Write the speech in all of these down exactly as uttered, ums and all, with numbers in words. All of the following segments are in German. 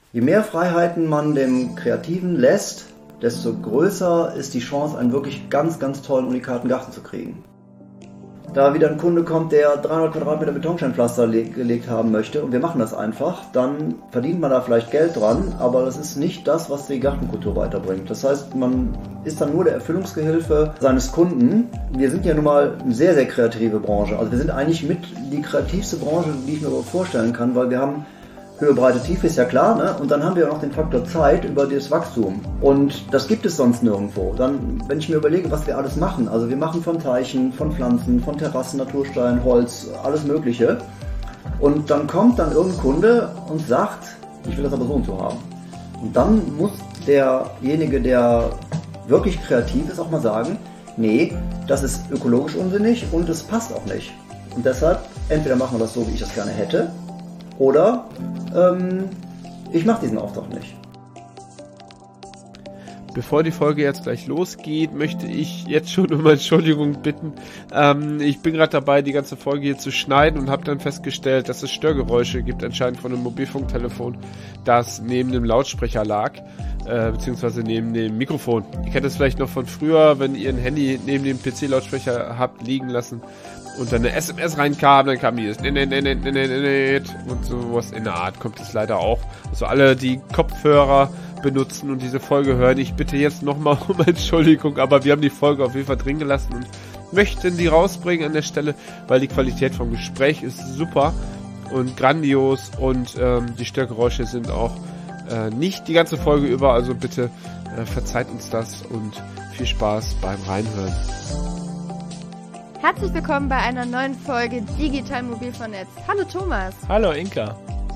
Je mehr Freiheiten man dem Kreativen lässt, desto größer ist die Chance, einen wirklich ganz, ganz tollen, unikaten Garten zu kriegen. Da wieder ein Kunde kommt, der dreihundert Quadratmeter Betonsteinpflaster le- gelegt haben möchte und wir machen das einfach, dann verdient man da vielleicht Geld dran, aber das ist nicht das, was die Gartenkultur weiterbringt. Das heißt, man ist dann nur der Erfüllungsgehilfe seines Kunden. Wir sind ja nun mal eine sehr, sehr kreative Branche. Also wir sind eigentlich mit die kreativste Branche, die ich mir überhaupt vorstellen kann, weil wir haben Höhe, Breite, Tiefe ist ja klar, ne? Und dann haben wir auch noch den Faktor Zeit über das Wachstum. Und das gibt es sonst nirgendwo. Dann, wenn ich mir überlege, was wir alles machen, also wir machen von Teichen, von Pflanzen, von Terrassen, Naturstein, Holz, alles Mögliche. Und dann kommt dann irgendein Kunde und sagt, ich will das aber so und so haben. Und dann muss derjenige, der wirklich kreativ ist, auch mal sagen, nee, das ist ökologisch unsinnig und es passt auch nicht. Und deshalb, entweder machen wir das so, wie ich das gerne hätte, oder ähm, ich mache diesen Auftrag nicht. Bevor die Folge jetzt gleich losgeht, möchte ich jetzt schon um Entschuldigung bitten. Ähm, ich bin gerade dabei, die ganze Folge hier zu schneiden und habe dann festgestellt, dass es Störgeräusche gibt, anscheinend von einem Mobilfunktelefon, das neben dem Lautsprecher lag, äh, beziehungsweise neben dem Mikrofon. Ihr kennt das vielleicht noch von früher, wenn ihr ein Handy neben dem P C-Lautsprecher habt liegen lassen und dann eine S M S reinkam, dann kam dieses und sowas in der Art kommt es leider auch. Also alle, die Kopfhörer benutzen und diese Folge hören, ich bitte jetzt nochmal um Entschuldigung, aber wir haben die Folge auf jeden Fall drin gelassen und möchten die rausbringen an der Stelle, weil die Qualität vom Gespräch ist super und grandios und ähm, die Störgeräusche sind auch äh, nicht die ganze Folge über, also bitte äh, verzeiht uns das und viel Spaß beim Reinhören. Herzlich willkommen bei einer neuen Folge Digital Mobil vernetzt. Hallo Thomas. Hallo Inka.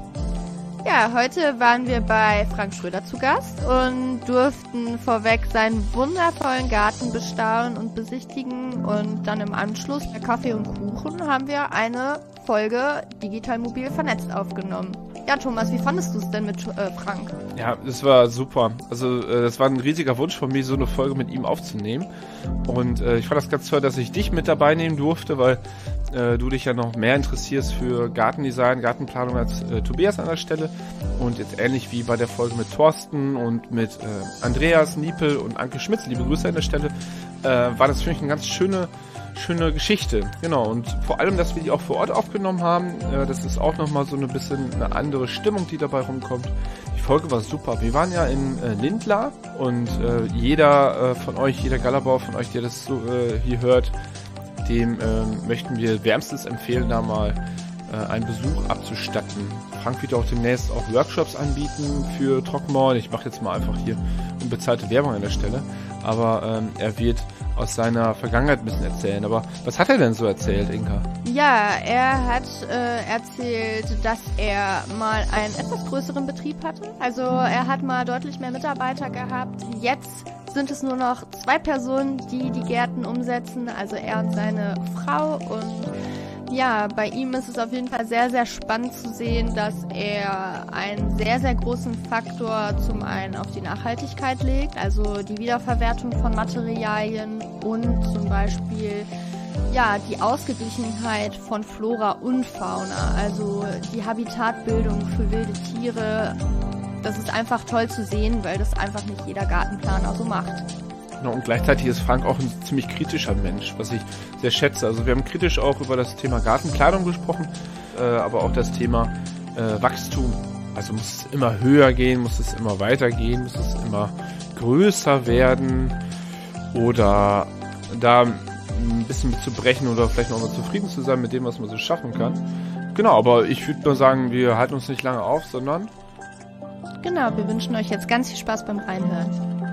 Ja, heute waren wir bei Frank Schröder zu Gast und durften vorweg seinen wundervollen Garten bestaunen und besichtigen und dann im Anschluss bei Kaffee und Kuchen haben wir eine Folge Digital Mobil vernetzt aufgenommen. Ja, Thomas, wie fandest du es denn mit äh, Frank? Ja, das war super. Also äh, das war ein riesiger Wunsch von mir, so eine Folge mit ihm aufzunehmen. Und äh, ich fand das ganz toll, dass ich dich mit dabei nehmen durfte, weil äh, du dich ja noch mehr interessierst für Gartendesign, Gartenplanung als äh, Tobias an der Stelle. Und jetzt ähnlich wie bei der Folge mit Thorsten und mit äh, Andreas Niepel und Anke Schmitz, liebe Grüße an der Stelle, äh, war das für mich eine ganz schöne schöne Geschichte, genau, und vor allem, dass wir die auch vor Ort aufgenommen haben, äh, das ist auch nochmal so ein bisschen eine andere Stimmung, die dabei rumkommt. Die Folge war super. Wir waren ja in äh, Lindlar und äh, jeder äh, von euch, jeder Galabauer von euch, der das so äh, hier hört, dem äh, möchten wir wärmstens empfehlen, da mal äh, einen Besuch abzustatten. Frank wird auch demnächst auch Workshops anbieten für Trockenmauern. Ich mache jetzt mal einfach hier unbezahlte Werbung an der Stelle, aber ähm, er wird aus seiner Vergangenheit ein bisschen erzählen. Aber was hat er denn so erzählt, Inka? Ja, er hat äh, erzählt, dass er mal einen etwas größeren Betrieb hatte. Also er hat mal deutlich mehr Mitarbeiter gehabt. Jetzt sind es nur noch zwei Personen, die die Gärten umsetzen. Also er und seine Frau. Und ja, bei ihm ist es auf jeden Fall sehr, sehr spannend zu sehen, dass er einen sehr, sehr großen Faktor zum einen auf die Nachhaltigkeit legt, also die Wiederverwertung von Materialien und zum Beispiel ja die Ausgeglichenheit von Flora und Fauna, also die Habitatbildung für wilde Tiere. Das ist einfach toll zu sehen, weil das einfach nicht jeder Gartenplaner so macht. Und gleichzeitig ist Frank auch ein ziemlich kritischer Mensch, was ich sehr schätze. Also wir haben kritisch auch über das Thema Gartenplanung gesprochen, äh, aber auch das Thema äh, Wachstum. Also muss es immer höher gehen, muss es immer weitergehen, muss es immer größer werden oder da ein bisschen mit zu brechen oder vielleicht noch mal zufrieden zu sein mit dem, was man so schaffen kann. Genau, aber ich würde mal sagen, wir halten uns nicht lange auf, sondern... Genau, wir wünschen euch jetzt ganz viel Spaß beim Reinhören.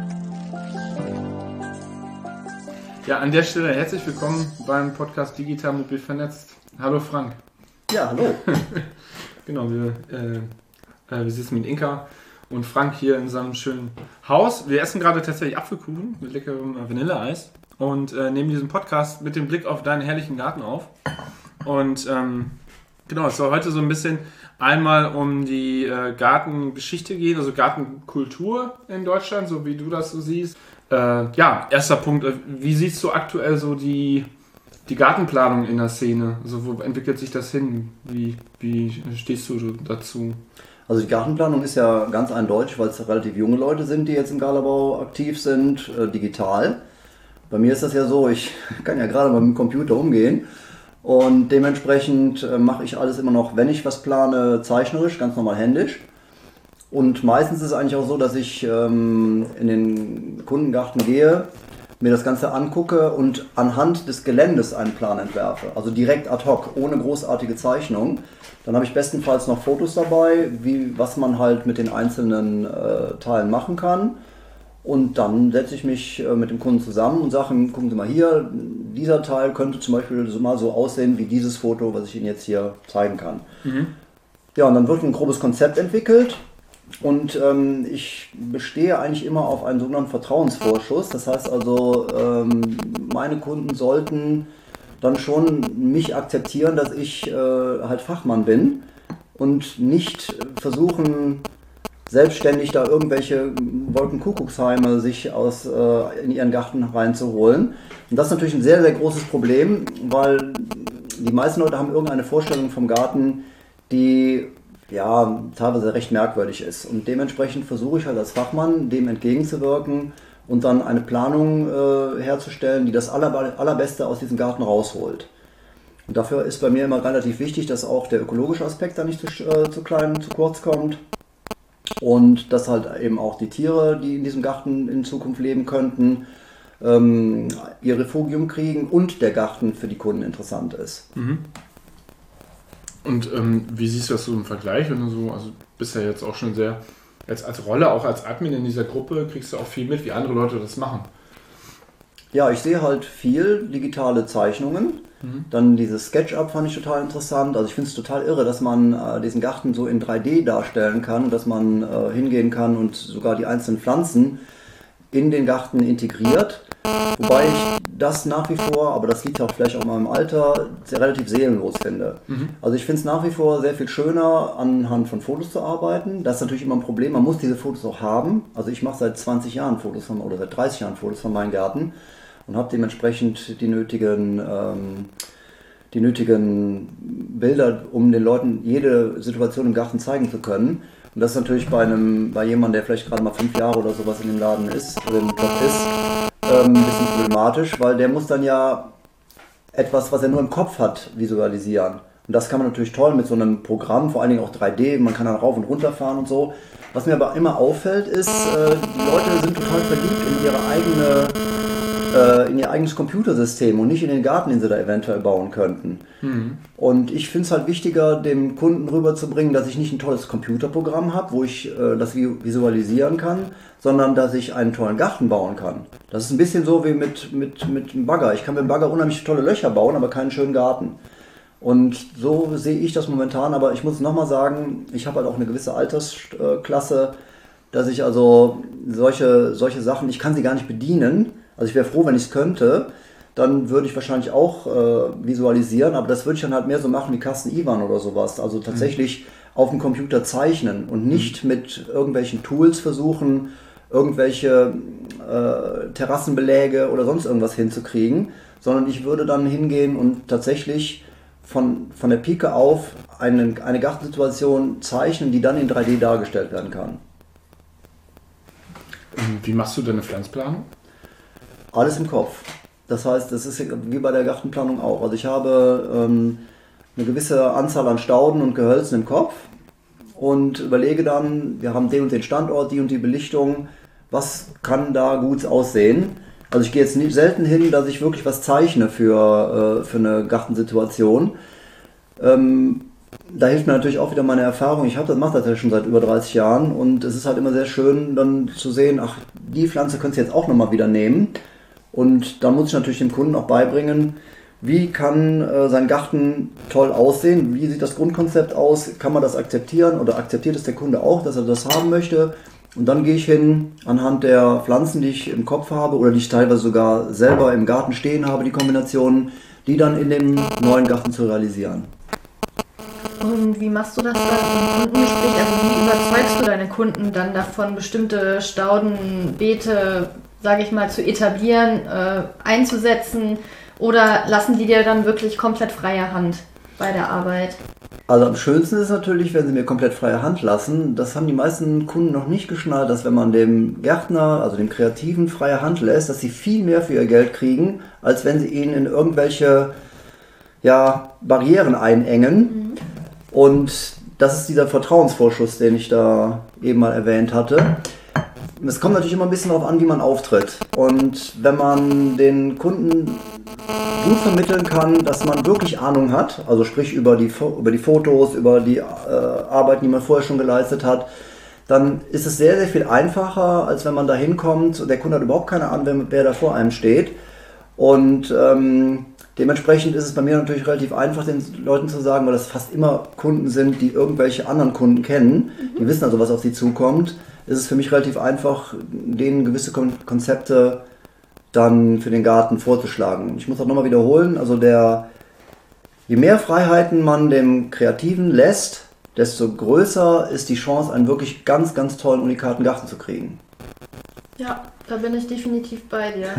Ja, an der Stelle herzlich willkommen beim Podcast Digital Mobil vernetzt. Hallo Frank. Ja, hallo. Genau, wir, äh, äh, wir sitzen mit Inka und Frank hier in seinem schönen Haus. Wir essen gerade tatsächlich Apfelkuchen mit leckerem äh, Vanilleeis und äh, nehmen diesen Podcast mit dem Blick auf deinen herrlichen Garten auf. Und ähm, genau, es soll heute so ein bisschen einmal um die äh, Gartengeschichte gehen, also Gartenkultur in Deutschland, so wie du das so siehst. Äh, ja, erster Punkt, wie siehst du aktuell so die, die Gartenplanung in der Szene? Also wo entwickelt sich das hin? Wie, wie stehst du dazu? Also die Gartenplanung ist ja ganz eindeutig, weil es relativ junge Leute sind, die jetzt im Galerbau aktiv sind, äh, digital. Bei mir ist das ja so, ich kann ja gerade mal mit dem Computer umgehen und dementsprechend äh, mache ich alles immer noch, wenn ich was plane, zeichnerisch, ganz normal händisch. Und meistens ist es eigentlich auch so, dass ich ähm, in den Kundengarten gehe, mir das Ganze angucke und anhand des Geländes einen Plan entwerfe. Also direkt ad hoc, ohne großartige Zeichnung. Dann habe ich bestenfalls noch Fotos dabei, wie, was man halt mit den einzelnen äh, Teilen machen kann. Und dann setze ich mich äh, mit dem Kunden zusammen und sage, gucken Sie mal hier, dieser Teil könnte zum Beispiel so mal so aussehen wie dieses Foto, was ich Ihnen jetzt hier zeigen kann. Mhm. Ja, und dann wird ein grobes Konzept entwickelt. Und ähm, ich bestehe eigentlich immer auf einen sogenannten Vertrauensvorschuss. Das heißt also, ähm, meine Kunden sollten dann schon mich akzeptieren, dass ich äh, halt Fachmann bin und nicht versuchen, selbstständig da irgendwelche Wolkenkuckucksheime sich aus, äh, in ihren Garten reinzuholen. Und das ist natürlich ein sehr, sehr großes Problem, weil die meisten Leute haben irgendeine Vorstellung vom Garten, die ja teilweise recht merkwürdig ist. Und dementsprechend versuche ich halt als Fachmann dem entgegenzuwirken und dann eine Planung äh, herzustellen, die das aller, Allerbeste aus diesem Garten rausholt. Und dafür ist bei mir immer relativ wichtig, dass auch der ökologische Aspekt da nicht zu, äh, zu klein, zu kurz kommt. Und dass halt eben auch die Tiere, die in diesem Garten in Zukunft leben könnten, ähm, ihr Refugium kriegen und der Garten für die Kunden interessant ist. Mhm. Und ähm, wie siehst du das so im Vergleich, wenn du so, also bist ja jetzt auch schon sehr, jetzt als Rolle, auch als Admin in dieser Gruppe, kriegst du auch viel mit, wie andere Leute das machen? Ja, ich sehe halt viel digitale Zeichnungen. Mhm. Dann dieses SketchUp fand ich total interessant. Also ich finde es total irre, dass man äh, diesen Garten so in drei D darstellen kann, dass man äh, hingehen kann und sogar die einzelnen Pflanzen in den Garten integriert. Wobei ich das nach wie vor, aber das liegt auch vielleicht auch mal im Alter, sehr relativ seelenlos finde. Mhm. Also ich finde es nach wie vor sehr viel schöner, anhand von Fotos zu arbeiten. Das ist natürlich immer ein Problem, man muss diese Fotos auch haben. Also ich mache seit zwanzig Jahren Fotos von, oder seit dreißig Jahren Fotos von meinen Gärten und habe dementsprechend die nötigen, ähm, die nötigen Bilder, um den Leuten jede Situation im Garten zeigen zu können. Und das ist natürlich bei einem, bei jemandem, der vielleicht gerade mal fünf Jahre oder sowas in dem Laden ist, oder im Job ist, ähm, ein bisschen problematisch, weil der muss dann ja etwas, was er nur im Kopf hat, visualisieren. Und das kann man natürlich toll mit so einem Programm, vor allen Dingen auch drei D, man kann dann rauf und runter fahren und so. Was mir aber immer auffällt, ist, äh, die Leute sind total verliebt in ihre eigene, äh, in ihr eigenes Computersystem und nicht in den Garten, den sie da eventuell bauen könnten. Mhm. Und ich finde es halt wichtiger, dem Kunden rüberzubringen, dass ich nicht ein tolles Computerprogramm habe, wo ich äh, das visualisieren kann, sondern dass ich einen tollen Garten bauen kann. Das ist ein bisschen so wie mit, mit, mit einem Bagger. Ich kann mit dem Bagger unheimlich tolle Löcher bauen, aber keinen schönen Garten. Und so sehe ich das momentan, aber ich muss nochmal sagen, ich habe halt auch eine gewisse Altersklasse, dass ich also solche, solche Sachen, ich kann sie gar nicht bedienen. Also ich wäre froh, wenn ich es könnte, dann würde ich wahrscheinlich auch äh, visualisieren, aber das würde ich dann halt mehr so machen wie Carsten Iwan oder sowas. Also tatsächlich mhm. auf dem Computer zeichnen und nicht mhm. mit irgendwelchen Tools versuchen, irgendwelche äh, Terrassenbeläge oder sonst irgendwas hinzukriegen, sondern ich würde dann hingehen und tatsächlich von, von der Pike auf eine, eine Gartensituation zeichnen, die dann in drei D dargestellt werden kann. Wie machst du deine Pflanzplanung? Alles im Kopf. Das heißt, das ist wie bei der Gartenplanung auch. Also ich habe ähm, eine gewisse Anzahl an Stauden und Gehölzen im Kopf und überlege dann, wir haben den und den Standort, die und die Belichtung, was kann da gut aussehen. Also ich gehe jetzt nicht selten hin, dass ich wirklich was zeichne für, äh, für eine Gartensituation. Ähm, da hilft mir natürlich auch wieder meine Erfahrung. Ich das, mache das ja schon seit über dreißig Jahren und es ist halt immer sehr schön dann zu sehen, ach, die Pflanze könntest du jetzt auch nochmal wieder nehmen. Und dann muss ich natürlich dem Kunden auch beibringen, wie kann äh, sein Garten toll aussehen, wie sieht das Grundkonzept aus, kann man das akzeptieren oder akzeptiert es der Kunde auch, dass er das haben möchte. Und dann gehe ich hin anhand der Pflanzen, die ich im Kopf habe oder die ich teilweise sogar selber im Garten stehen habe, die Kombinationen, die dann in dem neuen Garten zu realisieren. Und wie machst du das dann im Kundengespräch? Also wie überzeugst du deine Kunden dann davon, bestimmte Stauden, Beete, sage ich mal, zu etablieren, äh, einzusetzen? Oder lassen die dir dann wirklich komplett freie Hand bei der Arbeit? Also am schönsten ist natürlich, wenn sie mir komplett freie Hand lassen. Das haben die meisten Kunden noch nicht geschnallt, dass wenn man dem Gärtner, also dem Kreativen, freie Hand lässt, dass sie viel mehr für ihr Geld kriegen, als wenn sie ihn in irgendwelche ja, Barrieren einengen. Mhm. Und das ist dieser Vertrauensvorschuss, den ich da eben mal erwähnt hatte. Es kommt natürlich immer ein bisschen darauf an, wie man auftritt. Und wenn man den Kunden gut vermitteln kann, dass man wirklich Ahnung hat, also sprich über die, über die Fotos, über die äh, Arbeiten, die man vorher schon geleistet hat, dann ist es sehr, sehr viel einfacher, als wenn man da hinkommt und der Kunde hat überhaupt keine Ahnung, wer da vor einem steht. Und ähm, dementsprechend ist es bei mir natürlich relativ einfach, den Leuten zu sagen, weil das fast immer Kunden sind, die irgendwelche anderen Kunden kennen, die wissen also, was auf sie zukommt, ist es für mich relativ einfach, denen gewisse Konzepte dann für den Garten vorzuschlagen. Ich muss auch nochmal wiederholen, also der, je mehr Freiheiten man dem Kreativen lässt, desto größer ist die Chance, einen wirklich ganz, ganz tollen, unikaten Garten zu kriegen. Ja, da bin ich definitiv bei dir.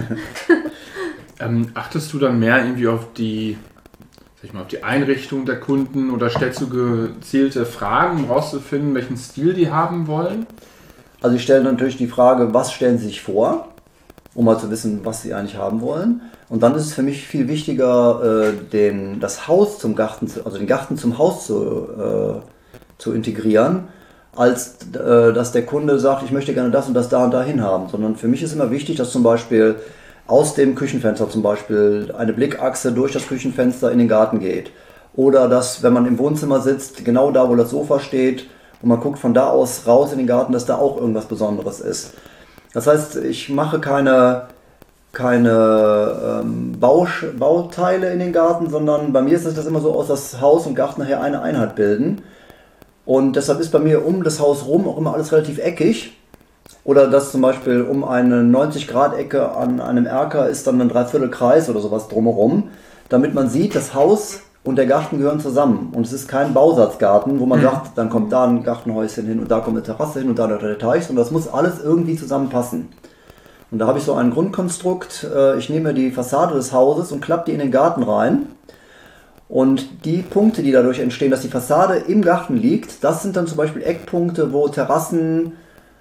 ähm, achtest du dann mehr irgendwie auf die, sag ich mal, auf die Einrichtung der Kunden oder stellst du gezielte Fragen, um rauszufinden, welchen Stil die haben wollen? Also ich stelle natürlich die Frage, was stellen sie sich vor, um mal zu wissen, was sie eigentlich haben wollen. Und dann ist es für mich viel wichtiger, äh, den, das Haus zum Garten, zu, also den Garten zum Haus zu, äh, zu integrieren, als äh, dass der Kunde sagt, ich möchte gerne das und das da und dahin haben. Sondern für mich ist immer wichtig, dass zum Beispiel aus dem Küchenfenster zum Beispiel eine Blickachse durch das Küchenfenster in den Garten geht. Oder dass, wenn man im Wohnzimmer sitzt, genau da, wo das Sofa steht, und man guckt von da aus raus in den Garten, dass da auch irgendwas Besonderes ist. Das heißt, ich mache keine, keine ähm, Bausch, Bauteile in den Garten, sondern bei mir sieht das immer so aus, dass Haus und Garten nachher eine Einheit bilden. Und deshalb ist bei mir um das Haus rum auch immer alles relativ eckig. Oder dass zum Beispiel um eine neunzig Grad Ecke an einem Erker ist dann ein Dreiviertelkreis oder sowas drumherum, damit man sieht, das Haus und der Garten gehören zusammen. Und es ist kein Bausatzgarten, wo man sagt, dann kommt da ein Gartenhäuschen hin und da kommt eine Terrasse hin und da der Teich. Und das muss alles irgendwie zusammenpassen. Und da habe ich so ein Grundkonstrukt. Ich nehme die Fassade des Hauses und klappe die in den Garten rein. Und die Punkte, die dadurch entstehen, dass die Fassade im Garten liegt, das sind dann zum Beispiel Eckpunkte, wo Terrassen,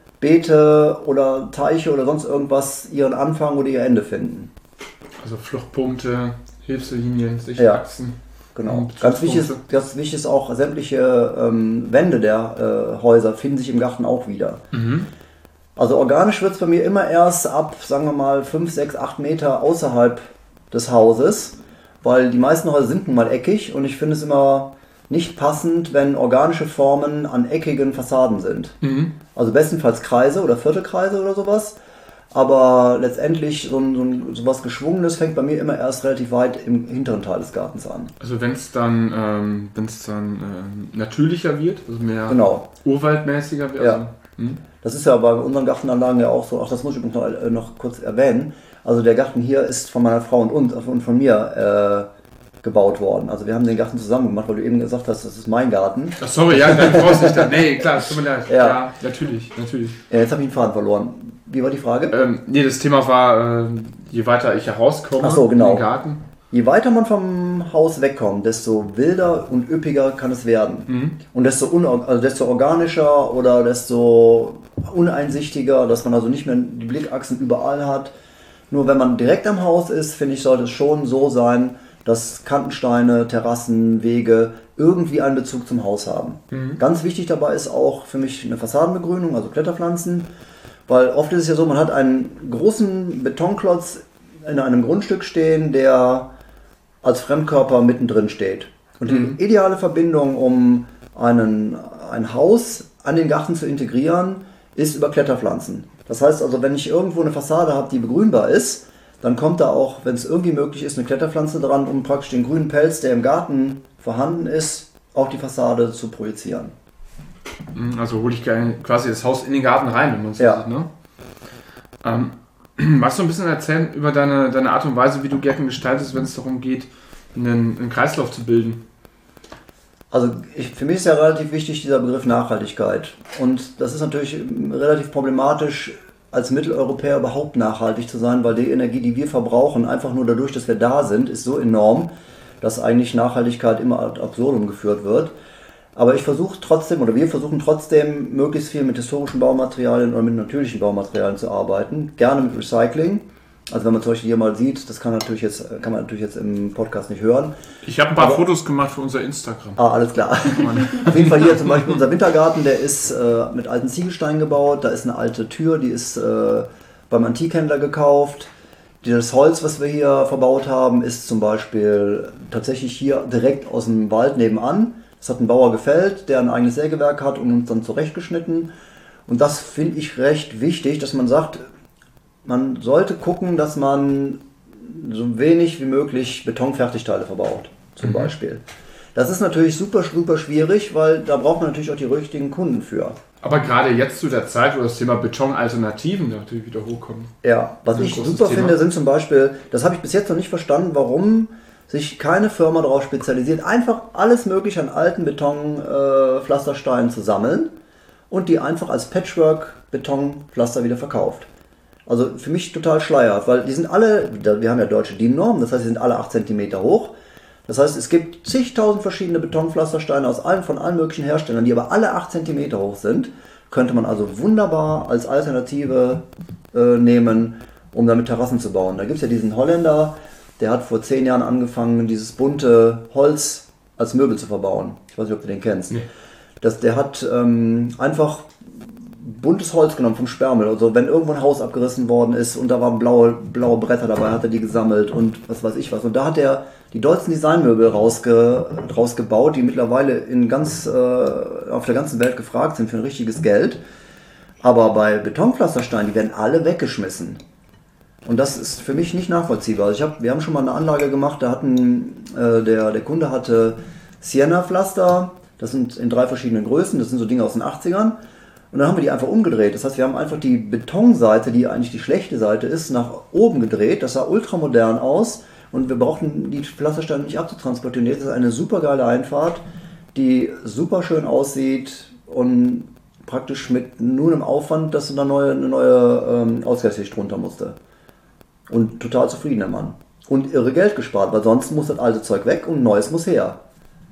Beete oder Teiche oder sonst irgendwas ihren Anfang oder ihr Ende finden. Also Fluchtpunkte, Hilfslinien, Sichtachsen. Ja. Genau. Ganz wichtig, ist, ganz wichtig ist auch, sämtliche ähm, Wände der äh, Häuser finden sich im Garten auch wieder. Mhm. Also organisch wird es bei mir immer erst ab, sagen wir mal, fünf, sechs, acht Meter außerhalb des Hauses, weil die meisten Häuser sind nun mal eckig und ich finde es immer nicht passend, wenn organische Formen an eckigen Fassaden sind. Mhm. Also bestenfalls Kreise oder Viertelkreise oder sowas. Aber letztendlich so, ein, so, ein, so was Geschwungenes fängt bei mir immer erst relativ weit im hinteren Teil des Gartens an. Also wenn es dann, ähm, wenn's dann ähm, natürlicher wird, also mehr genau. urwaldmäßiger wird. Ja. Also, hm? Das ist ja bei unseren Gartenanlagen ja auch so, ach das muss ich übrigens noch, äh, noch kurz erwähnen. Also der Garten hier ist von meiner Frau und, und, und von mir äh, gebaut worden. Also wir haben den Garten zusammen gemacht, weil du eben gesagt hast, das ist mein Garten. Ach sorry, ja, dann brauchst du nicht. Nee, klar, es tut mir leid. Ja, ja natürlich, natürlich. Ja, jetzt habe ich den Faden verloren. Wie war die Frage? Ähm, nee, das Thema war, äh, je weiter ich herauskomme Ach so, genau. in den Garten. Je weiter man vom Haus wegkommt, desto wilder und üppiger kann es werden. Mhm. Und desto, un- also desto organischer oder desto uneinsichtiger, dass man also nicht mehr die Blickachsen überall hat. Nur wenn man direkt am Haus ist, finde ich, sollte es schon so sein, dass Kantensteine, Terrassen, Wege irgendwie einen Bezug zum Haus haben. Mhm. Ganz wichtig dabei ist auch für mich eine Fassadenbegrünung, also Kletterpflanzen. Weil oft ist es ja so, man hat einen großen Betonklotz in einem Grundstück stehen, der als Fremdkörper mittendrin steht. Und die mhm. ideale Verbindung, um einen, ein Haus an den Garten zu integrieren, ist über Kletterpflanzen. Das heißt also, wenn ich irgendwo eine Fassade habe, die begrünbar ist, dann kommt da auch, wenn es irgendwie möglich ist, eine Kletterpflanze dran, um praktisch den grünen Pelz, der im Garten vorhanden ist, auf die Fassade zu projizieren. Also hole ich quasi das Haus in den Garten rein, wenn man es so ja. sieht, ne? Ähm, magst du ein bisschen erzählen über deine, deine Art und Weise, wie du Gärten gestaltest, wenn es darum geht, einen, einen Kreislauf zu bilden? Also ich, für mich ist ja relativ wichtig dieser Begriff Nachhaltigkeit. Und das ist natürlich relativ problematisch, als Mitteleuropäer überhaupt nachhaltig zu sein, weil die Energie, die wir verbrauchen, einfach nur dadurch, dass wir da sind, ist so enorm, dass eigentlich Nachhaltigkeit immer ad absurdum geführt wird. Aber ich versuche trotzdem, oder wir versuchen trotzdem, möglichst viel mit historischen Baumaterialien oder mit natürlichen Baumaterialien zu arbeiten. Gerne mit Recycling. Also wenn man zum Beispiel hier mal sieht, das kann, natürlich jetzt, kann man natürlich jetzt im Podcast nicht hören. Ich habe ein paar Aber, Fotos gemacht für unser Instagram. Ah, alles klar. Auf jeden Fall hier zum Beispiel unser Wintergarten, der ist äh, mit alten Ziegelsteinen gebaut. Da ist eine alte Tür, die ist äh, beim Antikhändler gekauft. Das Holz, was wir hier verbaut haben, ist zum Beispiel tatsächlich hier direkt aus dem Wald nebenan. Das hat ein Bauer gefällt, der ein eigenes Sägewerk hat und uns dann zurechtgeschnitten. Und das finde ich recht wichtig, dass man sagt, man sollte gucken, dass man so wenig wie möglich Betonfertigteile verbaut, zum mhm. Beispiel. Das ist natürlich super, super schwierig, weil da braucht man natürlich auch die richtigen Kunden für. Aber gerade jetzt zu der Zeit, wo das Thema Betonalternativen natürlich wieder hochkommt. Ja, was ich super Thema. finde, sind zum Beispiel, das habe ich bis jetzt noch nicht verstanden, warum sich keine Firma darauf spezialisiert, einfach alles mögliche an alten Betonpflastersteinen äh, zu sammeln und die einfach als Patchwork-Betonpflaster wieder verkauft. Also für mich total schleierhaft, weil die sind alle, wir haben ja deutsche D I N-Normen, das heißt, die sind alle acht Zentimeter hoch. Das heißt, es gibt zigtausend verschiedene Betonpflastersteine aus allen, von allen möglichen Herstellern, die aber alle acht Zentimeter hoch sind. Könnte man also wunderbar als Alternative äh, nehmen, um damit Terrassen zu bauen. Da gibt es ja diesen Holländer, der hat vor zehn Jahren angefangen, dieses bunte Holz als Möbel zu verbauen. Ich weiß nicht, ob du den kennst. Nee. Das, der hat ähm, einfach buntes Holz genommen vom Sperrmüll. Also wenn irgendwo ein Haus abgerissen worden ist und da waren blaue, blaue Bretter dabei, hat er die gesammelt und was weiß ich was. Und da hat er die dollsten Designmöbel rausge, rausgebaut, die mittlerweile in ganz, äh, auf der ganzen Welt gefragt sind für ein richtiges Geld. Aber bei Betonpflastersteinen, die werden alle weggeschmissen. Und das ist für mich nicht nachvollziehbar. Also ich hab, wir haben schon mal eine Anlage gemacht, da hatten, äh, der, der Kunde hatte Sienna-Pflaster, das sind in drei verschiedenen Größen, das sind so Dinge aus den achtzigern. Und dann haben wir die einfach umgedreht. Das heißt, wir haben einfach die Betonseite, die eigentlich die schlechte Seite ist, nach oben gedreht. Das sah ultramodern aus und wir brauchten die Pflastersteine nicht abzutransportieren. Jetzt ist eine super geile Einfahrt, die super schön aussieht und praktisch mit nur einem Aufwand, dass eine neue, eine neue ähm, Ausgleichsschicht drunter musste. Und total zufrieden der Mann. Und irre Geld gespart, weil sonst muss das alte Zeug weg und neues muss her.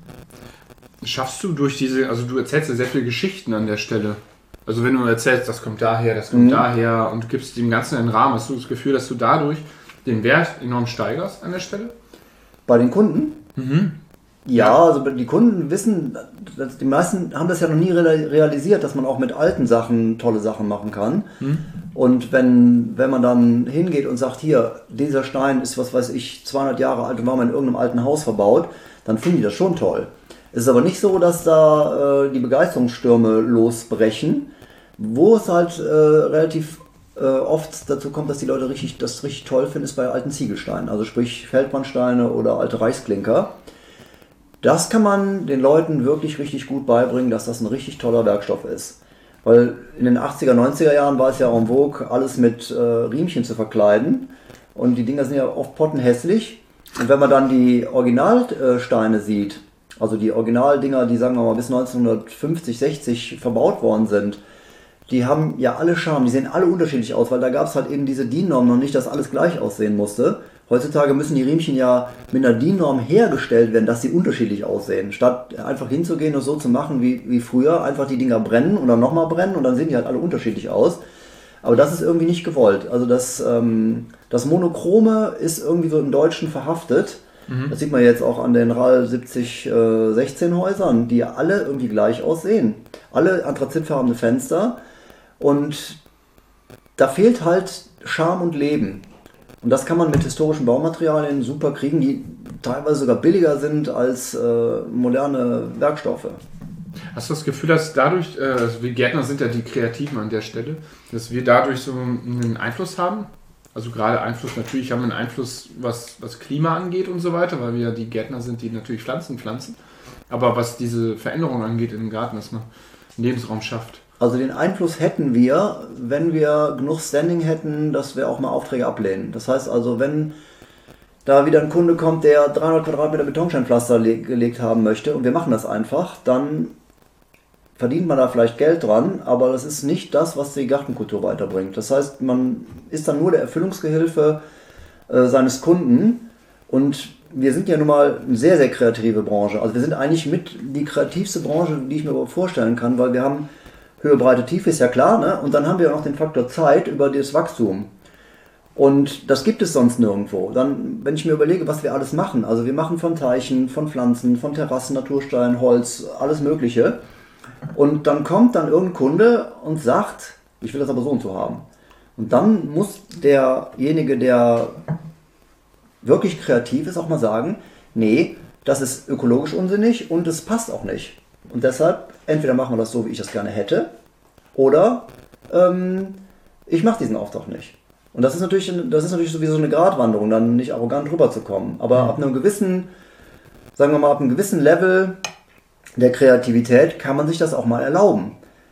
Schaffst du durch diese, also du erzählst ja sehr viele Geschichten an der Stelle. Also wenn du erzählst, das kommt daher, das kommt mhm. daher und du gibst dem Ganzen einen Rahmen, hast du das Gefühl, dass du dadurch den Wert enorm steigerst an der Stelle? Bei den Kunden? Mhm. Ja, also die Kunden wissen, die meisten haben das ja noch nie realisiert, dass man auch mit alten Sachen tolle Sachen machen kann. Mhm. Und wenn, wenn man dann hingeht und sagt, hier, dieser Stein ist, was weiß ich, zweihundert Jahre alt und war mal in irgendeinem alten Haus verbaut, dann finden die das schon toll. Es ist aber nicht so, dass da äh, die Begeisterungsstürme losbrechen, wo es halt äh, relativ äh, oft dazu kommt, dass die Leute richtig, das richtig toll finden, ist bei alten Ziegelsteinen, also sprich Feldmannsteine oder alte Reichsklinker. Das kann man den Leuten wirklich richtig gut beibringen, dass das ein richtig toller Werkstoff ist. Weil in den achtziger, neunziger Jahren war es ja en vogue, alles mit äh, Riemchen zu verkleiden. Und die Dinger sind ja oft pottenhässlich. Und wenn man dann die Originalsteine sieht, also die Originaldinger, die sagen wir mal bis neunzehnhundertfünfzig, sechzig verbaut worden sind, die haben ja alle Charme, die sehen alle unterschiedlich aus, weil da gab es halt eben diese D I N-Norm noch nicht, dass alles gleich aussehen musste. Heutzutage müssen die Riemchen ja mit einer D I N-Norm hergestellt werden, dass sie unterschiedlich aussehen. Statt einfach hinzugehen und so zu machen wie, wie früher, einfach die Dinger brennen und dann nochmal brennen und dann sehen die halt alle unterschiedlich aus. Aber das ist irgendwie nicht gewollt. Also das, ähm, das Monochrome ist irgendwie so im Deutschen verhaftet. Mhm. Das sieht man jetzt auch an den R A L siebzig sechzehn Häusern, die alle irgendwie gleich aussehen. Alle anthrazitfarbene Fenster und da fehlt halt Charme und Leben. Und das kann man mit historischen Baumaterialien super kriegen, die teilweise sogar billiger sind als äh, moderne Werkstoffe. Hast du das Gefühl, dass dadurch, äh, also wir Gärtner sind ja die Kreativen an der Stelle, dass wir dadurch so einen Einfluss haben? Also gerade Einfluss, natürlich haben wir einen Einfluss, was, was Klima angeht und so weiter, weil wir ja die Gärtner sind, die natürlich Pflanzen pflanzen. Aber was diese Veränderung angeht im Garten, dass man einen Lebensraum schafft. Also den Einfluss hätten wir, wenn wir genug Standing hätten, dass wir auch mal Aufträge ablehnen. Das heißt also, wenn da wieder ein Kunde kommt, der dreihundert Quadratmeter Betonsteinpflaster le- gelegt haben möchte und wir machen das einfach, dann verdient man da vielleicht Geld dran, aber das ist nicht das, was die Gartenkultur weiterbringt. Das heißt, man ist dann nur der Erfüllungsgehilfe äh, seines Kunden und wir sind ja nun mal eine sehr, sehr kreative Branche. Also wir sind eigentlich mit die kreativste Branche, die ich mir überhaupt vorstellen kann, weil wir haben Höhe, Breite, Tiefe, ist ja klar, ne? Und dann haben wir auch noch den Faktor Zeit über das Wachstum. Und das gibt es sonst nirgendwo. Dann, wenn ich mir überlege, was wir alles machen, also wir machen von Teichen, von Pflanzen, von Terrassen, Naturstein, Holz, alles Mögliche. Und dann kommt dann irgendein Kunde und sagt, ich will das aber so und so haben. Und dann muss derjenige, der wirklich kreativ ist, auch mal sagen, nee, das ist ökologisch unsinnig und es passt auch nicht. Und deshalb, entweder machen wir das so, wie ich das gerne hätte, oder ähm, ich mache diesen Auftrag nicht. Und das ist natürlich, das ist natürlich sowieso eine Gratwanderung, dann nicht arrogant rüberzukommen. Aber ab einem gewissen, sagen wir mal, ab einem gewissen Level der Kreativität kann man sich das auch mal erlauben.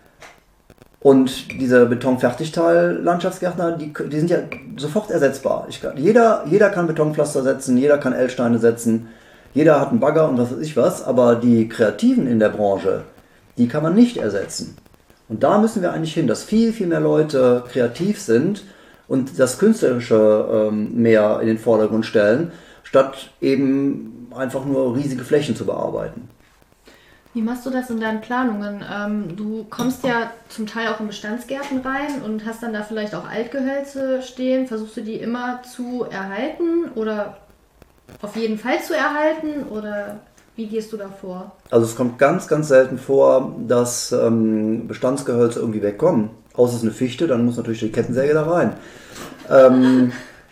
Und diese Beton-Fertigteil-Landschaftsgärtner, die, die sind ja sofort ersetzbar. Ich kann, jeder, jeder kann Betonpflaster setzen, jeder kann L-Steine setzen, jeder hat einen Bagger und was weiß ich was, aber die Kreativen in der Branche, die kann man nicht ersetzen. Und da müssen wir eigentlich hin, dass viel, viel mehr Leute kreativ sind und das Künstlerische ähm, mehr in den Vordergrund stellen, statt eben einfach nur riesige Flächen zu bearbeiten. Wie machst du das in deinen Planungen? Ähm, du kommst ja zum Teil auch in Bestandsgärten rein und hast dann da vielleicht auch Altgehölze stehen. Versuchst du die immer zu erhalten oder auf jeden Fall zu erhalten oder wie gehst du da vor? Also es kommt ganz, ganz selten vor, dass ähm, Bestandsgehölze irgendwie wegkommen. Außer es ist eine Fichte, dann muss natürlich die Kettensäge da rein. Ähm,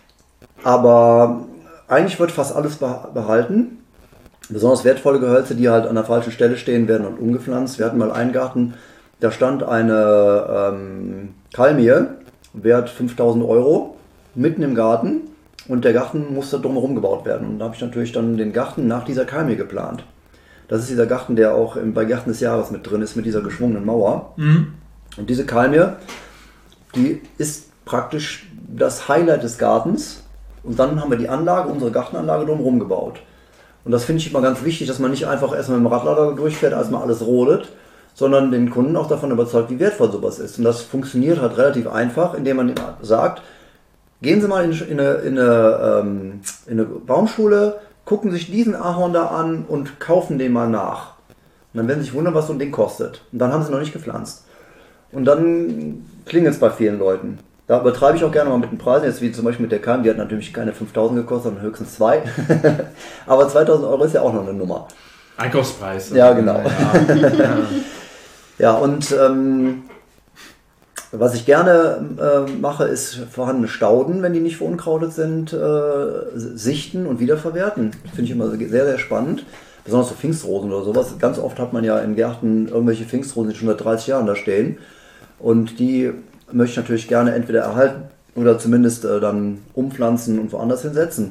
aber eigentlich wird fast alles behalten. Besonders wertvolle Gehölze, die halt an der falschen Stelle stehen, werden und umgepflanzt. Wir hatten mal einen Garten, da stand eine ähm, Kalmie, wert fünftausend Euro, mitten im Garten und der Garten musste drumherum gebaut werden. Und da habe ich natürlich dann den Garten nach dieser Kalmie geplant. Das ist dieser Garten, der auch im, bei Gärten des Jahres mit drin ist, mit dieser geschwungenen Mauer. Mhm. Und diese Kalmie, die ist praktisch das Highlight des Gartens. Und dann haben wir die Anlage, unsere Gartenanlage drumherum gebaut. Und das finde ich immer ganz wichtig, dass man nicht einfach erstmal mit dem Radlader durchfährt, als man alles rodet, sondern den Kunden auch davon überzeugt, wie wertvoll sowas ist. Und das funktioniert halt relativ einfach, indem man sagt, gehen Sie mal in eine, in eine, ähm, in eine Baumschule, gucken sich diesen Ahorn da an und kaufen den mal nach. Und dann werden Sie sich wundern, was so ein Ding kostet. Und dann haben Sie noch nicht gepflanzt. Und dann klingelt es bei vielen Leuten. Da übertreibe ich auch gerne mal mit den Preisen, jetzt wie zum Beispiel mit der Kalm, die hat natürlich keine fünftausend gekostet, sondern höchstens zwei. Aber zweitausend Euro ist ja auch noch eine Nummer. Einkaufspreis. Ja, genau. Ja, ja und ähm, was ich gerne äh, mache, ist vorhandene Stauden, wenn die nicht verunkrautet sind, äh, sichten und wiederverwerten. Finde ich immer sehr, sehr spannend. Besonders so Pfingstrosen oder sowas. Ganz oft hat man ja in Gärten irgendwelche Pfingstrosen, die schon seit dreißig Jahren da stehen. Und die möchte ich natürlich gerne entweder erhalten oder zumindest äh, dann umpflanzen und woanders hinsetzen.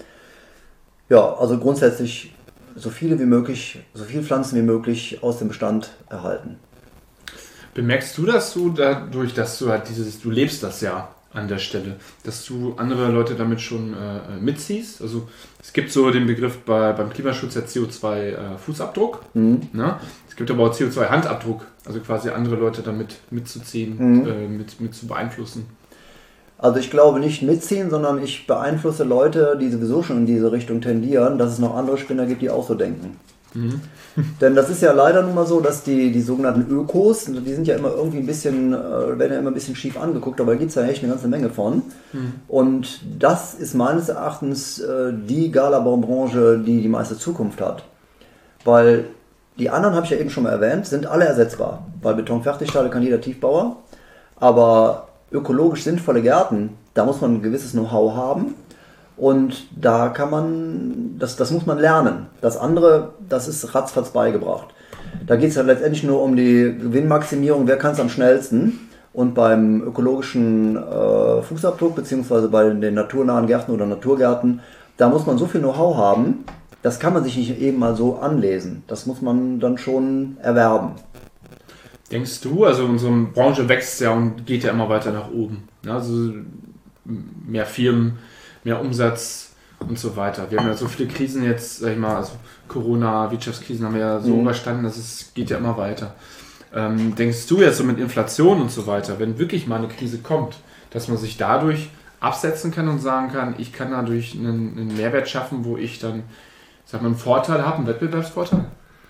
Ja, also grundsätzlich so viele wie möglich, so viele Pflanzen wie möglich aus dem Bestand erhalten. Bemerkst du das so dadurch, dass du halt dieses, du lebst das ja an der Stelle, dass du andere Leute damit schon äh, mitziehst? Also es gibt so den Begriff bei, beim Klimaschutz der C O zwei Fußabdruck, mhm. ne? Es gibt aber auch C O zwei Handabdruck, also quasi andere Leute damit mitzuziehen, mhm. äh, mit, mit zu beeinflussen. Also ich glaube nicht mitziehen, sondern ich beeinflusse Leute, die sowieso schon in diese Richtung tendieren, dass es noch andere Spinner gibt, die auch so denken. Mhm. Denn das ist ja leider nun mal so, dass die, die sogenannten Ökos, die sind ja immer irgendwie ein bisschen, äh, werden ja immer ein bisschen schief angeguckt, aber da gibt es ja echt eine ganze Menge von. Mhm. Und das ist meines Erachtens äh, die Galabbaubranche, die die meiste Zukunft hat. Weil die anderen, habe ich ja eben schon mal erwähnt, sind alle ersetzbar. Bei Betonfertigteile kann jeder Tiefbauer, aber ökologisch sinnvolle Gärten, da muss man ein gewisses Know-how haben. Und da kann man, das, das muss man lernen. Das andere, das ist ratzfatz beigebracht. Da geht es ja letztendlich nur um die Gewinnmaximierung, wer kann es am schnellsten. Und beim ökologischen äh, Fußabdruck, beziehungsweise bei den naturnahen Gärten oder Naturgärten, da muss man so viel Know-how haben, das kann man sich nicht eben mal so anlesen. Das muss man dann schon erwerben. Denkst du, also unsere Branche wächst ja und geht ja immer weiter nach oben. Also mehr Firmen, mehr Umsatz und so weiter. Wir haben ja so viele Krisen jetzt, sag ich mal, also Corona, Wirtschaftskrisen haben wir ja so mhm. überstanden, dass es geht ja immer weiter. Ähm, denkst du jetzt so mit Inflation und so weiter, wenn wirklich mal eine Krise kommt, dass man sich dadurch absetzen kann und sagen kann, ich kann dadurch einen, einen Mehrwert schaffen, wo ich dann, sag mal, einen Vorteil habe, einen Wettbewerbsvorteil?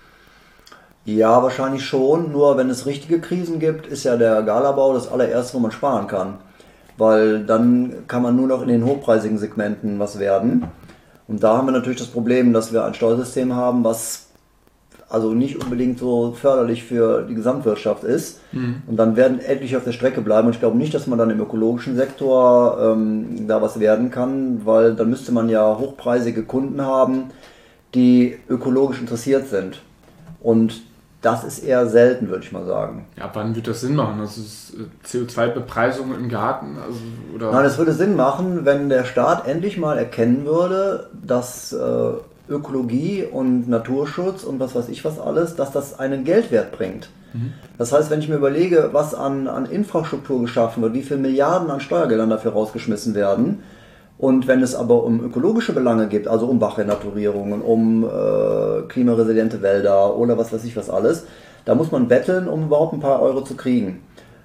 Ja, wahrscheinlich schon. Nur wenn es richtige Krisen gibt, ist ja der Galabau das allererste, wo man sparen kann. Weil dann kann man nur noch in den hochpreisigen Segmenten was werden. Und da haben wir natürlich das Problem, dass wir ein Steuersystem haben, was also nicht unbedingt so förderlich für die Gesamtwirtschaft ist. Mhm. Und dann werden etliche auf der Strecke bleiben. Und ich glaube nicht, dass man dann im ökologischen Sektor ähm, da was werden kann, weil dann müsste man ja hochpreisige Kunden haben, die ökologisch interessiert sind. Und das ist eher selten, würde ich mal sagen. Ja, wann wird das Sinn machen? Das ist C O zwei Bepreisung im Garten? Also, oder? Nein, es würde Sinn machen, wenn der Staat endlich mal erkennen würde, dass äh, Ökologie und Naturschutz und was weiß ich was alles, dass das einen Geldwert bringt. Mhm. Das heißt, wenn ich mir überlege, was an, an Infrastruktur geschaffen wird, wie viele Milliarden an Steuergeldern dafür rausgeschmissen werden, und wenn es aber um ökologische Belange geht, also um Bachrenaturierungen, um äh, klimaresiliente Wälder oder was weiß ich was alles, da muss man betteln, um überhaupt ein paar Euro zu kriegen.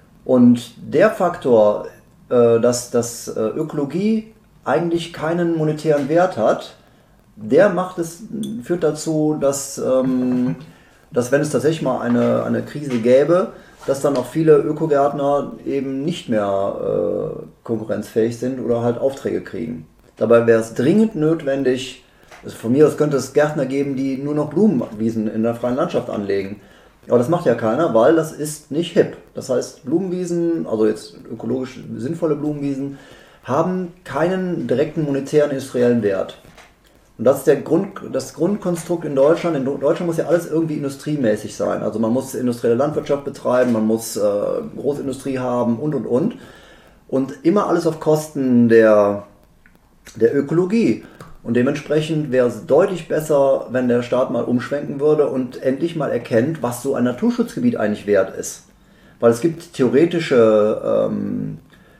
Und der Faktor, äh, dass, dass äh, Ökologie eigentlich keinen monetären Wert hat, der macht es, führt dazu, dass, ähm, dass wenn es tatsächlich mal eine, eine Krise gäbe, dass dann auch viele Ökogärtner eben nicht mehr äh, konkurrenzfähig sind oder halt Aufträge kriegen. Dabei wäre es dringend notwendig, also von mir aus könnte es Gärtner geben, die nur noch Blumenwiesen in der freien Landschaft anlegen. Aber das macht ja keiner, weil das ist nicht hip. Das heißt, Blumenwiesen, also jetzt ökologisch sinnvolle Blumenwiesen, haben keinen direkten monetären industriellen Wert. Und das ist der Grund, das Grundkonstrukt in Deutschland. In Deutschland muss ja alles irgendwie industriemäßig sein. Also man muss industrielle Landwirtschaft betreiben, man muss äh, Großindustrie haben und, und, und. Und immer alles auf Kosten der, der Ökologie. Und dementsprechend wäre es deutlich besser, wenn der Staat mal umschwenken würde und endlich mal erkennt, was so ein Naturschutzgebiet eigentlich wert ist. Weil es gibt theoretische... Ähm,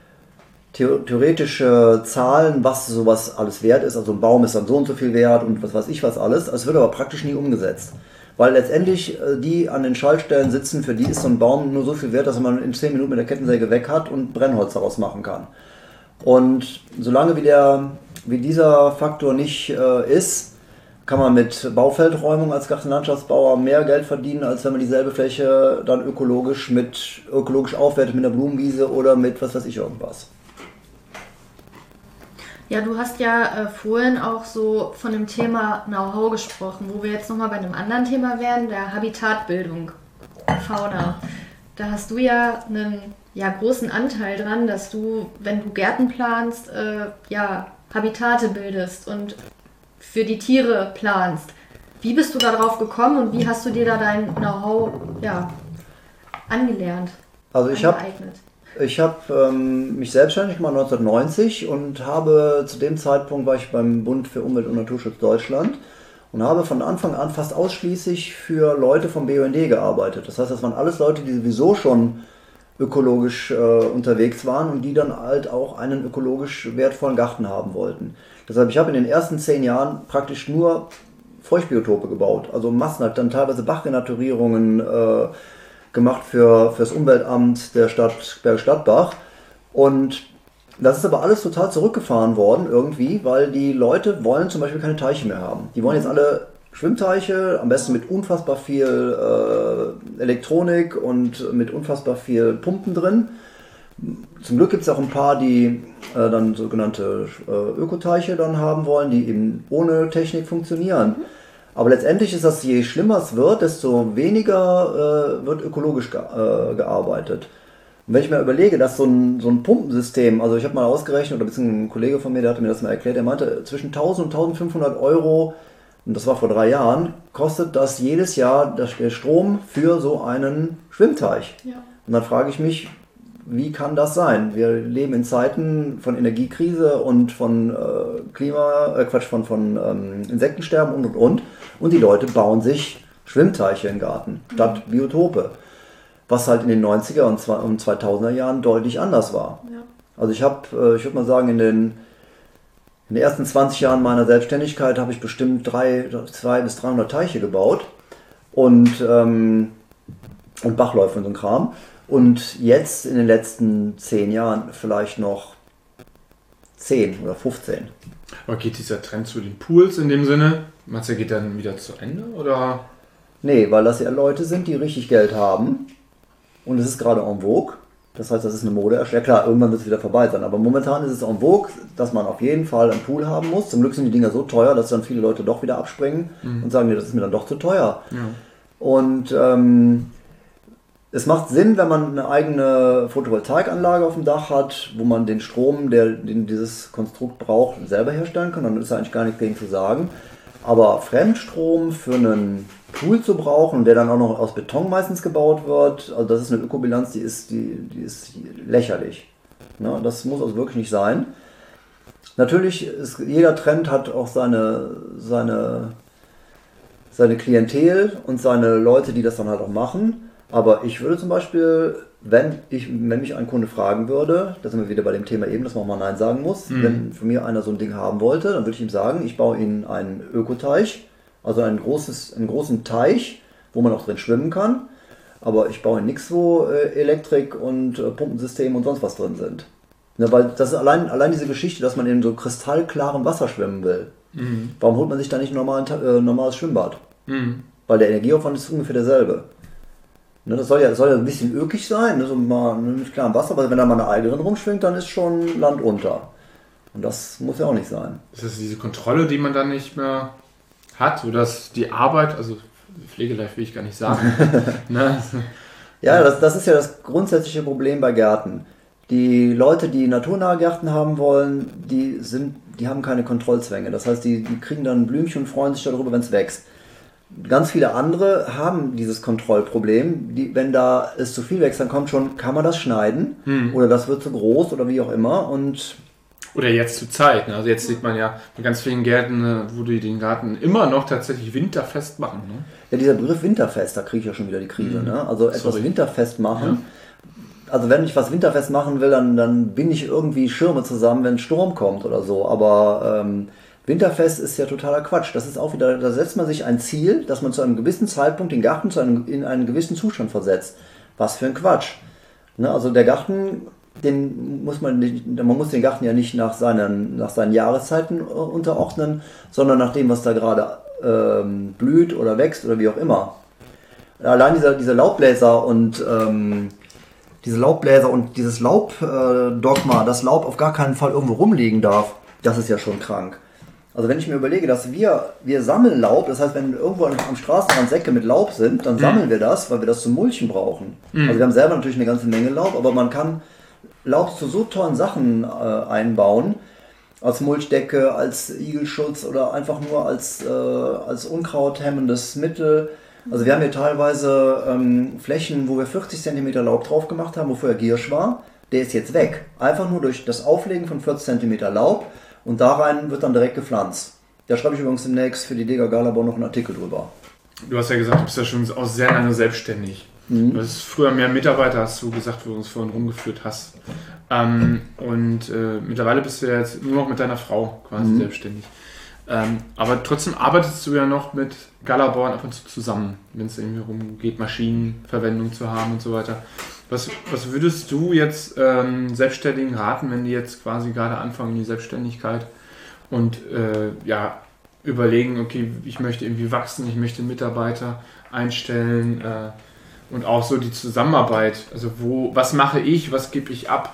theoretische Zahlen, was sowas alles wert ist. Also ein Baum ist dann so und so viel wert und was weiß ich was alles. Es wird aber praktisch nie umgesetzt. Weil letztendlich die an den Schaltstellen sitzen, für die ist so ein Baum nur so viel wert, dass man in zehn Minuten mit der Kettensäge weg hat und Brennholz daraus machen kann. Und solange wie, der, wie dieser Faktor nicht äh, ist, kann man mit Baufeldräumung als Gartenlandschaftsbauer mehr Geld verdienen, als wenn man dieselbe Fläche dann ökologisch mit ökologisch aufwertet mit einer Blumenwiese oder mit was weiß ich irgendwas. Ja, du hast ja äh, vorhin auch so von dem Thema Know-how gesprochen, wo wir jetzt nochmal bei einem anderen Thema wären, der Habitatbildung, Fauna. Da hast du ja einen ja, großen Anteil dran, dass du, wenn du Gärten planst, äh, ja, Habitate bildest und für die Tiere planst. Wie bist du da drauf gekommen und wie hast du dir da dein Know-how ja, angelernt? Also ich habe Ich habe ähm, mich selbstständig gemacht neunzehnhundertneunzig und habe zu dem Zeitpunkt war ich beim Bund für Umwelt und Naturschutz Deutschland und habe von Anfang an fast ausschließlich für Leute vom B U N D gearbeitet. Das heißt, das waren alles Leute, die sowieso schon ökologisch äh, unterwegs waren und die dann halt auch einen ökologisch wertvollen Garten haben wollten. Deshalb, ich habe in den ersten zehn Jahren praktisch nur Feuchtbiotope gebaut, also massenhaft, dann teilweise Bachrenaturierungen äh, gemacht für, für das Umweltamt der Stadt Bergisch-Gladbach. Und das ist aber alles total zurückgefahren worden irgendwie, weil die Leute wollen zum Beispiel keine Teiche mehr haben. Die wollen jetzt alle Schwimmteiche, am besten mit unfassbar viel äh, Elektronik und mit unfassbar viel Pumpen drin. Zum Glück gibt es auch ein paar, die äh, dann sogenannte äh, Ökoteiche dann haben wollen, die eben ohne Technik funktionieren. Aber letztendlich ist das, je schlimmer es wird, desto weniger äh, wird ökologisch ge äh, gearbeitet. Und wenn ich mir überlege, dass so ein, so ein Pumpensystem, also ich habe mal ausgerechnet, oder beziehungsweise ein Kollege von mir, der hatte mir das mal erklärt, der meinte, zwischen tausend und eintausendfünfhundert Euro, und das war vor drei Jahren, kostet das jedes Jahr der Strom für so einen Schwimmteich. Ja. Und dann frage ich mich, wie kann das sein? Wir leben in Zeiten von Energiekrise und von äh, Klima, äh, Quatsch, von, von ähm, Insektensterben und und und. Und die Leute bauen sich Schwimmteiche im Garten statt Biotope. Was halt in den neunziger und zweitausender Jahren deutlich anders war. Ja. Also ich habe, äh, ich würde mal sagen, in den, in den ersten zwanzig Jahren meiner Selbstständigkeit habe ich bestimmt drei, zweihundert bis dreihundert Teiche gebaut und, ähm, und Bachläufe und so ein Kram. Und jetzt in den letzten zehn Jahren vielleicht noch zehn oder fünfzehn. Aber geht dieser Trend zu den Pools in dem Sinne? Meinst du, geht dann wieder zu Ende? Oder? Nee, weil das ja Leute sind, die richtig Geld haben. Und es ist gerade en vogue. Das heißt, das ist eine Mode. Ja klar, irgendwann wird es wieder vorbei sein. Aber momentan ist es en vogue, dass man auf jeden Fall einen Pool haben muss. Zum Glück sind die Dinger so teuer, dass dann viele Leute doch wieder abspringen mhm. und sagen, nee, das ist mir dann doch zu teuer. Ja. Und ähm, es macht Sinn, wenn man eine eigene Photovoltaikanlage auf dem Dach hat, wo man den Strom, der, den dieses Konstrukt braucht, selber herstellen kann. Dann ist eigentlich gar nichts gegen zu sagen. Aber Fremdstrom für einen Pool zu brauchen, der dann auch noch aus Beton meistens gebaut wird, also das ist eine Ökobilanz, die ist, die, die ist lächerlich. Ne? Das muss also wirklich nicht sein. Natürlich, ist, jeder Trend hat auch seine, seine, seine Klientel und seine Leute, die das dann halt auch machen. Aber ich würde zum Beispiel, wenn, ich, wenn mich ein Kunde fragen würde, da sind wir wieder bei dem Thema eben, dass man auch mal Nein sagen muss, mhm. wenn für mir einer so ein Ding haben wollte, dann würde ich ihm sagen, ich baue Ihnen einen Ökoteich, also ein großes, einen großen Teich, wo man auch drin schwimmen kann, aber ich baue nichts, wo äh, Elektrik und äh, Pumpensystem und sonst was drin sind. Ne, weil das ist allein, allein diese Geschichte, dass man in so kristallklarem Wasser schwimmen will. Mhm. Warum holt man sich da nicht ein normalen, äh, normales Schwimmbad? Mhm. Weil der Energieaufwand ist ungefähr derselbe. Ne, das soll ja, soll ja ein bisschen ökig sein, ne, so mal mit klarem Wasser, aber wenn da mal eine Alge drin rumschwingt, dann ist schon Land unter. Und das muss ja auch nicht sein. Ist das diese Kontrolle, die man dann nicht mehr hat, oder dass die Arbeit, also Pflegeleicht will ich gar nicht sagen. ne? Ja, das, das ist ja das grundsätzliche Problem bei Gärten. Die Leute, die naturnahe Gärten haben wollen, die, sind, die haben keine Kontrollzwänge. Das heißt, die, die kriegen dann ein Blümchen und freuen sich darüber, wenn es wächst. Ganz viele andere haben dieses Kontrollproblem. Die, wenn da es zu viel wächst, dann kommt schon, kann man das schneiden? Hm. Oder das wird zu groß oder wie auch immer. Und Oder jetzt zur Zeit. Ne? Also jetzt sieht man ja bei ganz vielen Gärten, wo die den Garten immer noch tatsächlich winterfest machen. Ne? Ja, dieser Begriff winterfest, da kriege ich ja schon wieder die Krise. Mhm. Ne? Also etwas Sorry. winterfest machen. Ja. Also wenn ich was winterfest machen will, dann, dann bin ich irgendwie Schirme zusammen, wenn ein Sturm kommt oder so. Aber ähm, winterfest ist ja totaler Quatsch. Das ist auch wieder, da setzt man sich ein Ziel, dass man zu einem gewissen Zeitpunkt den Garten zu einem, in einen gewissen Zustand versetzt. Was für ein Quatsch. Ne? Also der Garten, den muss man nicht, man muss den Garten ja nicht nach seinen, nach seinen Jahreszeiten unterordnen, sondern nach dem, was da gerade ähm, blüht oder wächst oder wie auch immer. Allein dieser, diese Laubbläser und ähm, diese Laubbläser und dieses Laubdogma, äh, dass Laub auf gar keinen Fall irgendwo rumliegen darf, das ist ja schon krank. Also wenn ich mir überlege, dass wir, wir sammeln Laub, das heißt, wenn irgendwo am Straßenrand Säcke mit Laub sind, dann mhm. sammeln wir das, weil wir das zum Mulchen brauchen. Mhm. Also wir haben selber natürlich eine ganze Menge Laub, aber man kann Laub zu so tollen Sachen äh, einbauen, als Mulchdecke, als Igelschutz oder einfach nur als, äh, als unkrauthemmendes Mittel. Also wir haben hier teilweise ähm, Flächen, wo wir vierzig Zentimeter Laub drauf gemacht haben, wo vorher Giersch war. Der ist jetzt weg. Einfach nur durch das Auflegen von vierzig Zentimeter Laub. Und da rein wird dann direkt gepflanzt. Da schreibe ich übrigens demnächst für die Dega Galabor noch einen Artikel drüber. Du hast ja gesagt, du bist ja schon auch sehr lange selbstständig. Mhm. Du hast früher mehr Mitarbeiter, hast du gesagt, wo du uns vorhin rumgeführt hast. Ähm, und äh, mittlerweile bist du ja jetzt nur noch mit deiner Frau quasi mhm. selbstständig. Ähm, aber trotzdem arbeitest du ja noch mit Galabor ab und zu zusammen, wenn es irgendwie rumgeht, Maschinenverwendung zu haben und so weiter. Was, was würdest du jetzt ähm, Selbstständigen raten, wenn die jetzt quasi gerade anfangen in die Selbstständigkeit und äh, ja, überlegen, okay, ich möchte irgendwie wachsen, ich möchte Mitarbeiter einstellen äh, und auch so die Zusammenarbeit, also wo, was mache ich, was gebe ich ab?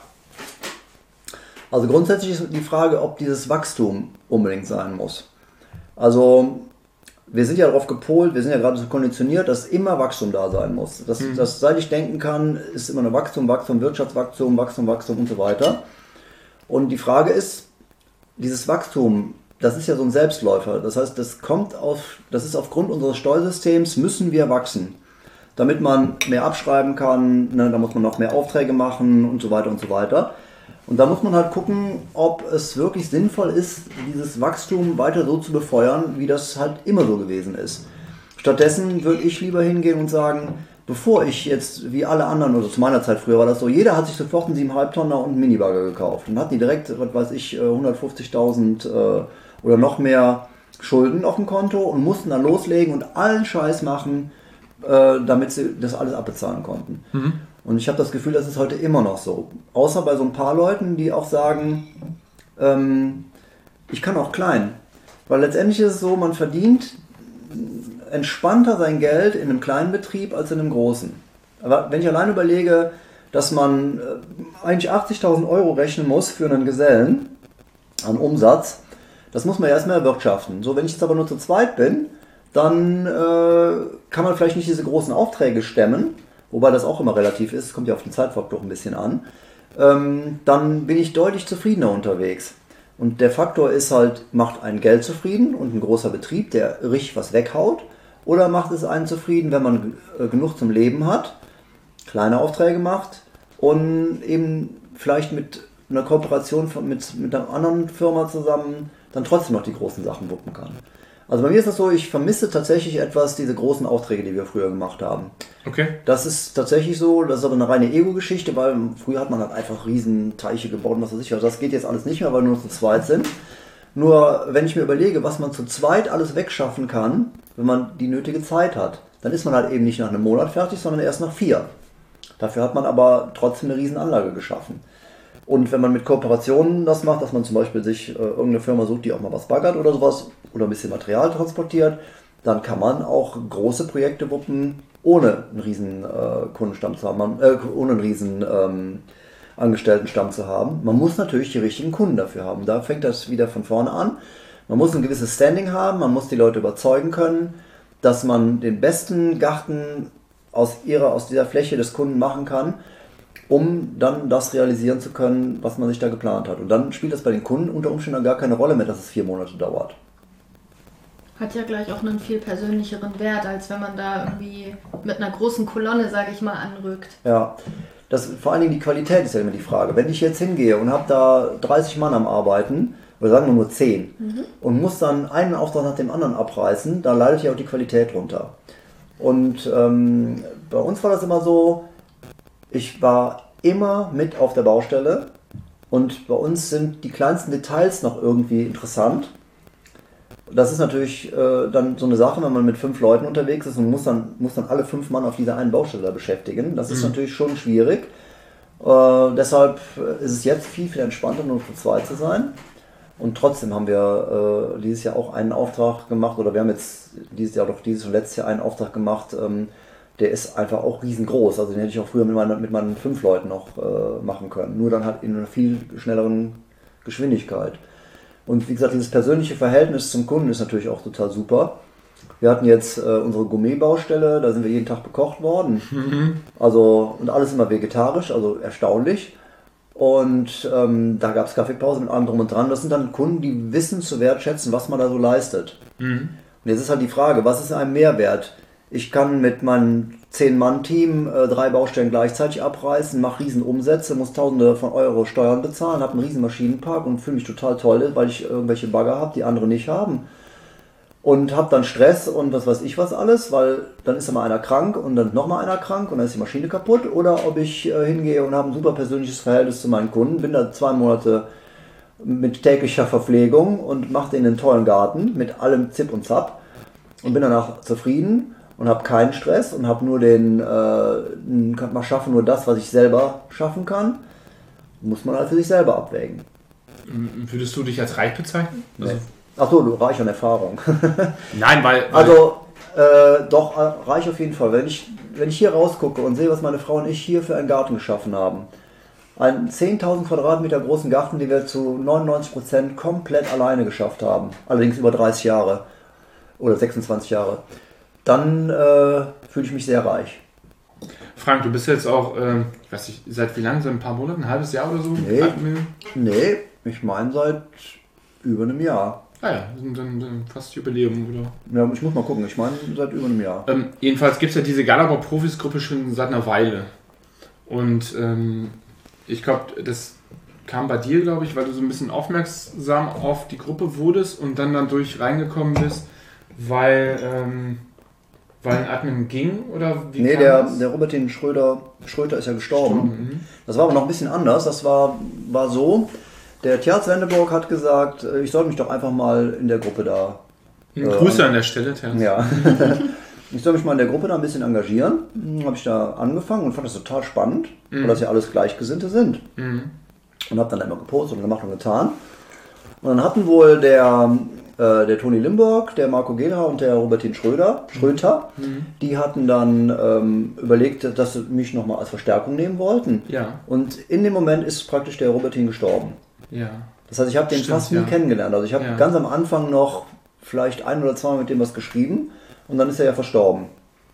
Also grundsätzlich ist die Frage, ob dieses Wachstum unbedingt sein muss. Also wir sind ja darauf gepolt, wir sind ja gerade so konditioniert, dass immer Wachstum da sein muss. Dass, mhm. dass seit ich denken kann, ist immer nur Wachstum, Wachstum, Wirtschaftswachstum, Wachstum, Wachstum und so weiter. Und die Frage ist, dieses Wachstum, das ist ja so ein Selbstläufer. Das heißt, das kommt auf, das ist aufgrund unseres Steuersystems, müssen wir wachsen. Damit man mehr abschreiben kann, ne, da muss man noch mehr Aufträge machen und so weiter und so weiter. Und da muss man halt gucken, ob es wirklich sinnvoll ist, dieses Wachstum weiter so zu befeuern, wie das halt immer so gewesen ist. Stattdessen würde ich lieber hingehen und sagen, bevor ich jetzt wie alle anderen, oder zu meiner Zeit früher war das so, jeder hat sich sofort einen sieben Komma fünf Tonner und einen Minibagger gekauft. Und hat die direkt, was weiß ich, hundertfünfzigtausend äh, oder noch mehr Schulden auf dem Konto und mussten dann loslegen und allen Scheiß machen, äh, damit sie das alles abbezahlen konnten. Mhm. Und ich habe das Gefühl, das ist heute immer noch so. Außer bei so ein paar Leuten, die auch sagen, ähm, ich kann auch klein. Weil letztendlich ist es so, man verdient entspannter sein Geld in einem kleinen Betrieb als in einem großen. Aber wenn ich allein überlege, dass man eigentlich achtzigtausend Euro rechnen muss für einen Gesellen an Umsatz, das muss man erstmal erwirtschaften. So, wenn ich jetzt aber nur zu zweit bin, dann äh, kann man vielleicht nicht diese großen Aufträge stemmen, wobei das auch immer relativ ist, kommt ja auf den Zeitfaktor ein bisschen an, ähm, dann bin ich deutlich zufriedener unterwegs. Und der Faktor ist halt, macht einen Geld zufrieden und ein großer Betrieb, der richtig was weghaut, oder macht es einen zufrieden, wenn man äh, genug zum Leben hat, kleine Aufträge macht und eben vielleicht mit einer Kooperation von, mit, mit einer anderen Firma zusammen dann trotzdem noch die großen Sachen wuppen kann. Also bei mir ist das so, ich vermisse tatsächlich etwas diese großen Aufträge, die wir früher gemacht haben. Okay. Das ist tatsächlich so, das ist aber eine reine Ego-Geschichte, weil früher hat man halt einfach riesen Teiche gebaut und was weiß ich. Also das geht jetzt alles nicht mehr, weil wir nur zu zweit sind. Nur wenn ich mir überlege, was man zu zweit alles wegschaffen kann, wenn man die nötige Zeit hat, dann ist man halt eben nicht nach einem Monat fertig, sondern erst nach vier. Dafür hat man aber trotzdem eine riesen Anlage geschaffen. Und wenn man mit Kooperationen das macht, dass man zum Beispiel sich äh, irgendeine Firma sucht, die auch mal was baggert oder sowas oder ein bisschen Material transportiert, dann kann man auch große Projekte wuppen, ohne einen riesen äh, Kundenstamm zu haben, man, äh, ohne einen riesen ähm, Angestelltenstamm zu haben. Man muss natürlich die richtigen Kunden dafür haben. Da fängt das wieder von vorne an. Man muss ein gewisses Standing haben, man muss die Leute überzeugen können, dass man den besten Garten aus ihrer, aus dieser Fläche des Kunden machen kann, um dann das realisieren zu können, was man sich da geplant hat. Und dann spielt das bei den Kunden unter Umständen gar keine Rolle mehr, dass es vier Monate dauert. Hat ja gleich auch einen viel persönlicheren Wert, als wenn man da irgendwie mit einer großen Kolonne, sage ich mal, anrückt. Ja, das, vor allen Dingen die Qualität ist ja immer die Frage. Wenn ich jetzt hingehe und habe da dreißig Mann am Arbeiten, oder sagen wir nur zehn, mhm. und muss dann einen Auftrag nach dem anderen abreißen, da leidet ja auch die Qualität runter. Und ähm, bei uns war das immer so, ich war immer mit auf der Baustelle und bei uns sind die kleinsten Details noch irgendwie interessant. Das ist natürlich äh, dann so eine Sache, wenn man mit fünf Leuten unterwegs ist und muss dann, muss dann alle fünf Mann auf dieser einen Baustelle da beschäftigen. Das ist mhm. natürlich schon schwierig. Äh, deshalb ist es jetzt viel, viel entspannter, nur für zwei zu sein. Und trotzdem haben wir äh, dieses Jahr auch einen Auftrag gemacht, oder wir haben jetzt dieses Jahr, doch dieses und letztes Jahr einen Auftrag gemacht, ähm, der ist einfach auch riesengroß. Also den hätte ich auch früher mit meinen, mit meinen fünf Leuten noch äh, machen können. Nur dann halt in einer viel schnelleren Geschwindigkeit. Und wie gesagt, dieses persönliche Verhältnis zum Kunden ist natürlich auch total super. Wir hatten jetzt äh, unsere Gourmet-Baustelle, da sind wir jeden Tag bekocht worden. Mhm. Also, und alles immer vegetarisch, also erstaunlich. Und ähm, da gab es Kaffeepause mit allem drum und dran. Das sind dann Kunden, die wissen zu wertschätzen, was man da so leistet. Mhm. Und jetzt ist halt die Frage, was ist ein Mehrwert? Ich kann mit meinem zehn-Mann-Team äh, drei Baustellen gleichzeitig abreißen, mache riesen Umsätze, muss Tausende von Euro Steuern bezahlen, habe einen riesen Maschinenpark und fühle mich total toll, weil ich irgendwelche Bagger habe, die andere nicht haben. Und habe dann Stress und was weiß ich was alles, weil dann ist immer einer krank und dann nochmal einer krank und dann ist die Maschine kaputt. Oder ob ich äh, hingehe und habe ein super persönliches Verhältnis zu meinen Kunden, bin da zwei Monate mit täglicher Verpflegung und mache denen einen tollen Garten mit allem Zip und Zap und bin danach zufrieden. Und habe keinen Stress und habe nur den, äh, mal schaffen nur das, was ich selber schaffen kann, muss man halt für sich selber abwägen. Würdest du dich als reich bezeichnen? Also nee. Achso, du reich an Erfahrung. Nein, weil... weil also, äh, doch, äh, reich auf jeden Fall. Wenn ich, wenn ich hier rausgucke und sehe, was meine Frau und ich hier für einen Garten geschaffen haben, einen zehntausend Quadratmeter großen Garten, den wir zu neunundneunzig Prozent komplett alleine geschafft haben, allerdings über dreißig Jahre oder sechsundzwanzig Jahre, dann äh, fühle ich mich sehr reich. Frank, du bist jetzt auch, äh, ich weiß nicht, seit wie lange? Seit ein paar Monaten? Ein halbes Jahr oder so? Nee, nee ich meine seit über einem Jahr. Ah ja, dann, dann fast Jubiläum, oder? Ja, ich muss mal gucken, ich meine seit über einem Jahr. Ähm, jedenfalls gibt es ja diese Galabau-Profis-Gruppe schon seit einer Weile. Und ähm, ich glaube, das kam bei dir, glaube ich, weil du so ein bisschen aufmerksam auf die Gruppe wurdest und dann dann durch reingekommen bist, weil... Ähm, Weil ein Admin ging, oder wie? Nee, der, der Robertin Schröder, Schröter ist ja gestorben. Mhm. Das war aber noch ein bisschen anders. Das war, war so, der Tjaz Wendeborg hat gesagt, ich soll mich doch einfach mal in der Gruppe da... Äh, Grüße an der Stelle, Tjaz. Ja. Ich soll mich mal in der Gruppe da ein bisschen engagieren. Habe ich da angefangen und fand das total spannend, mhm. weil das ja alles Gleichgesinnte sind. Mhm. Und habe dann immer gepostet und gemacht und getan. Und dann hatten wohl der, äh, der Toni Limburg, der Marco Gehlhaar und der Robertin Schröder, Schröter, mhm. die hatten dann ähm, überlegt, dass sie mich nochmal als Verstärkung nehmen wollten. Ja. Und in dem Moment ist praktisch der Robertin gestorben. Ja. Das heißt, ich habe den Stimmt, fast nie ja. kennengelernt. Also ich habe Ja. ganz am Anfang noch vielleicht ein oder zwei Mal mit dem was geschrieben und dann ist er ja verstorben.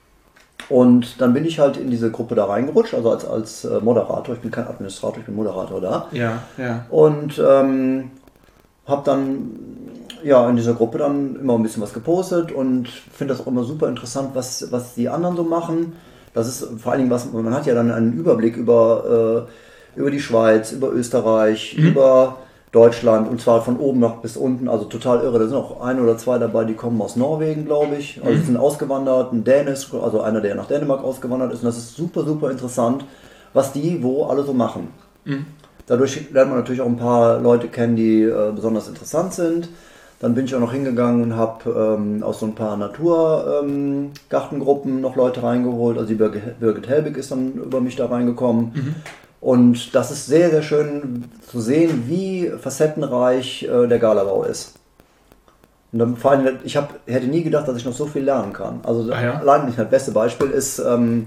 Und dann bin ich halt in diese Gruppe da reingerutscht, also als, als Moderator. Ich bin kein Administrator, ich bin Moderator da. Ja, ja. Und ähm, habe dann ja in dieser Gruppe dann immer ein bisschen was gepostet und finde das auch immer super interessant, was, was die anderen so machen. Das ist vor allen Dingen was, man hat ja dann einen Überblick über, äh, über die Schweiz, über Österreich, mhm. über Deutschland und zwar von oben nach bis unten, also total irre. Da sind auch ein oder zwei dabei, die kommen aus Norwegen, glaube ich. Also mhm. sind ausgewandert, ein Dänisch, also einer, der nach Dänemark ausgewandert ist. Und das ist super, super interessant, was die wo alle so machen. Mhm. Dadurch lernt man natürlich auch ein paar Leute kennen, die äh, besonders interessant sind. Dann bin ich auch noch hingegangen und habe ähm, aus so ein paar Naturgartengruppen ähm, noch Leute reingeholt. Also die Birgit, Birgit Helbig ist dann über mich da reingekommen. Mhm. Und das ist sehr, sehr schön zu sehen, wie facettenreich äh, der Galabau ist. Und dann, vor allem, ich hab, hätte nie gedacht, dass ich noch so viel lernen kann. Also ah, ja? allein das beste Beispiel ist ähm,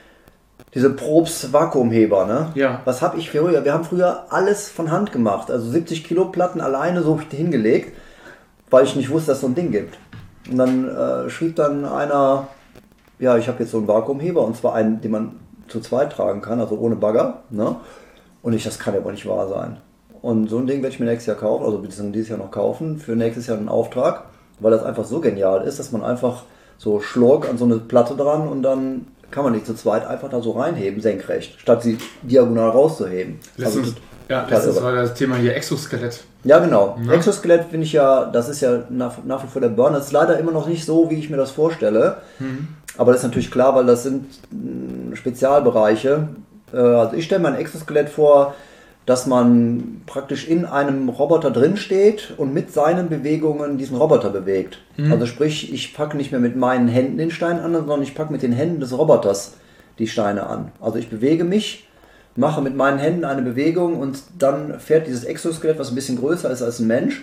diese Probst Vakuumheber. Ne? Ja. Was habe ich früher? Wir haben früher alles von Hand gemacht. Also siebzig Kilo Platten alleine so hingelegt, weil ich nicht wusste, dass es so ein Ding gibt. Und dann äh, schrieb dann einer, ja, ich habe jetzt so einen Vakuumheber und zwar einen, den man zu zweit tragen kann, also ohne Bagger. Ne? Und ich, das kann ja wohl nicht wahr sein. Und so ein Ding werde ich mir nächstes Jahr kaufen, also beziehungsweise dieses Jahr noch kaufen, für nächstes Jahr einen Auftrag, weil das einfach so genial ist, dass man einfach so Schlurk an so eine Platte dran und dann kann man die zu zweit einfach da so reinheben, senkrecht, statt sie diagonal rauszuheben. Letztens, also, ja, letztens war das Thema hier Exoskelett. Ja, genau. Ja. Exoskelett finde ich ja, das ist ja nach, nach wie vor der Burner. Das ist leider immer noch nicht so, wie ich mir das vorstelle. Mhm. Aber das ist natürlich klar, weil das sind mh, Spezialbereiche. Äh, also ich stelle mir ein Exoskelett vor, dass man praktisch in einem Roboter drin steht und mit seinen Bewegungen diesen Roboter bewegt. Mhm. Also sprich, ich packe nicht mehr mit meinen Händen den Stein an, sondern ich packe mit den Händen des Roboters die Steine an. Also ich bewege mich, mache mit meinen Händen eine Bewegung und dann fährt dieses Exoskelett, was ein bisschen größer ist als ein Mensch,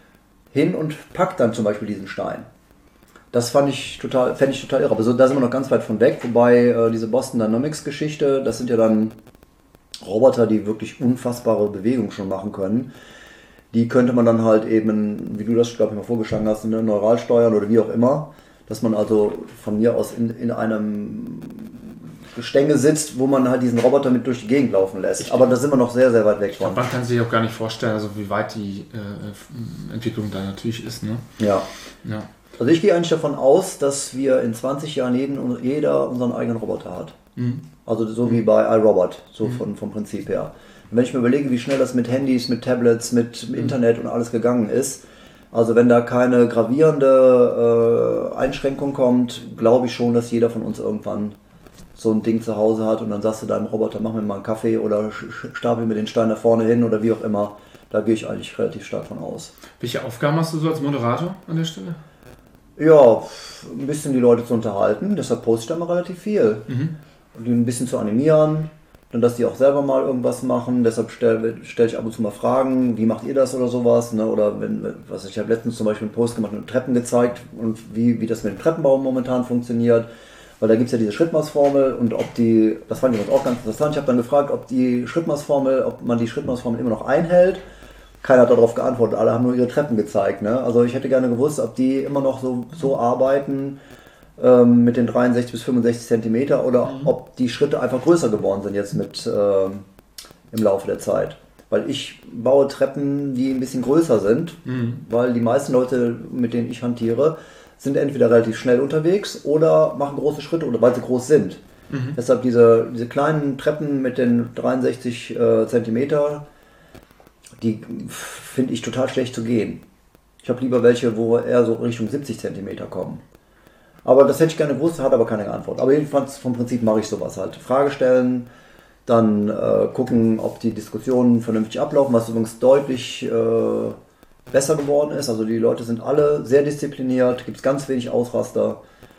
hin und packt dann zum Beispiel diesen Stein. Das fand ich total, fände ich total irre. Aber so, da sind wir noch ganz weit von weg. Wobei äh, diese Boston Dynamics Geschichte, das sind ja dann Roboter, die wirklich unfassbare Bewegungen schon machen können. Die könnte man dann halt eben, wie du das, glaube ich, mal vorgeschlagen hast, ne, neural steuern oder wie auch immer. Dass man also von mir aus in, in einem Gestänge sitzt, wo man halt diesen Roboter mit durch die Gegend laufen lässt. Ich Aber da sind wir noch sehr, sehr weit weg von. Man kann sich auch gar nicht vorstellen, also wie weit die äh, Entwicklung da natürlich ist. Ne? Ja. ja. Also ich gehe eigentlich davon aus, dass wir in zwanzig Jahren jeden, jeder unseren eigenen Roboter hat. Mhm. Also so wie bei iRobot, so mhm. von, vom Prinzip her. Und wenn ich mir überlege, wie schnell das mit Handys, mit Tablets, mit mhm. Internet und alles gegangen ist, also wenn da keine gravierende äh, Einschränkung kommt, glaube ich schon, dass jeder von uns irgendwann so ein Ding zu Hause hat und dann sagst du deinem Roboter, mach mir mal einen Kaffee oder stapel mir den Stein da vorne hin oder wie auch immer. Da gehe ich eigentlich relativ stark von aus. Welche Aufgaben hast du so als Moderator an der Stelle? Ja, ein bisschen die Leute zu unterhalten, deshalb poste ich da mal relativ viel. Mhm. Und die ein bisschen zu animieren, dann dass die auch selber mal irgendwas machen, deshalb stelle stell ich ab und zu mal Fragen, wie macht ihr das oder sowas, ne? Oder wenn, was ich habe letztens zum Beispiel einen Post gemacht mit Treppen gezeigt und wie, wie das mit dem Treppenbau momentan funktioniert, weil da gibt es ja diese Schrittmaßformel und ob die, das fand ich uns auch ganz interessant, ich habe dann gefragt, ob die Schrittmaßformel, ob man die Schrittmaßformel immer noch einhält. Keiner hat darauf geantwortet, alle haben nur ihre Treppen gezeigt. Ne? Also ich hätte gerne gewusst, ob die immer noch so, so arbeiten ähm, mit den dreiundsechzig bis fünfundsechzig Zentimeter oder mhm. ob die Schritte einfach größer geworden sind jetzt mit ähm, im Laufe der Zeit. Weil ich baue Treppen, die ein bisschen größer sind, mhm. weil die meisten Leute, mit denen ich hantiere, sind entweder relativ schnell unterwegs oder machen große Schritte oder weil sie groß sind. Mhm. Deshalb diese, diese kleinen Treppen mit den dreiundsechzig äh, Zentimeter, die finde ich total schlecht zu gehen. Ich habe lieber welche, wo eher so Richtung siebzig Zentimeter kommen. Aber das hätte ich gerne gewusst, hat aber keine Antwort. Aber jedenfalls vom Prinzip mache ich sowas halt. Frage stellen, dann äh, gucken, ob die Diskussionen vernünftig ablaufen, was übrigens deutlich äh, besser geworden ist. Also die Leute sind alle sehr diszipliniert, gibt es ganz wenig Ausraster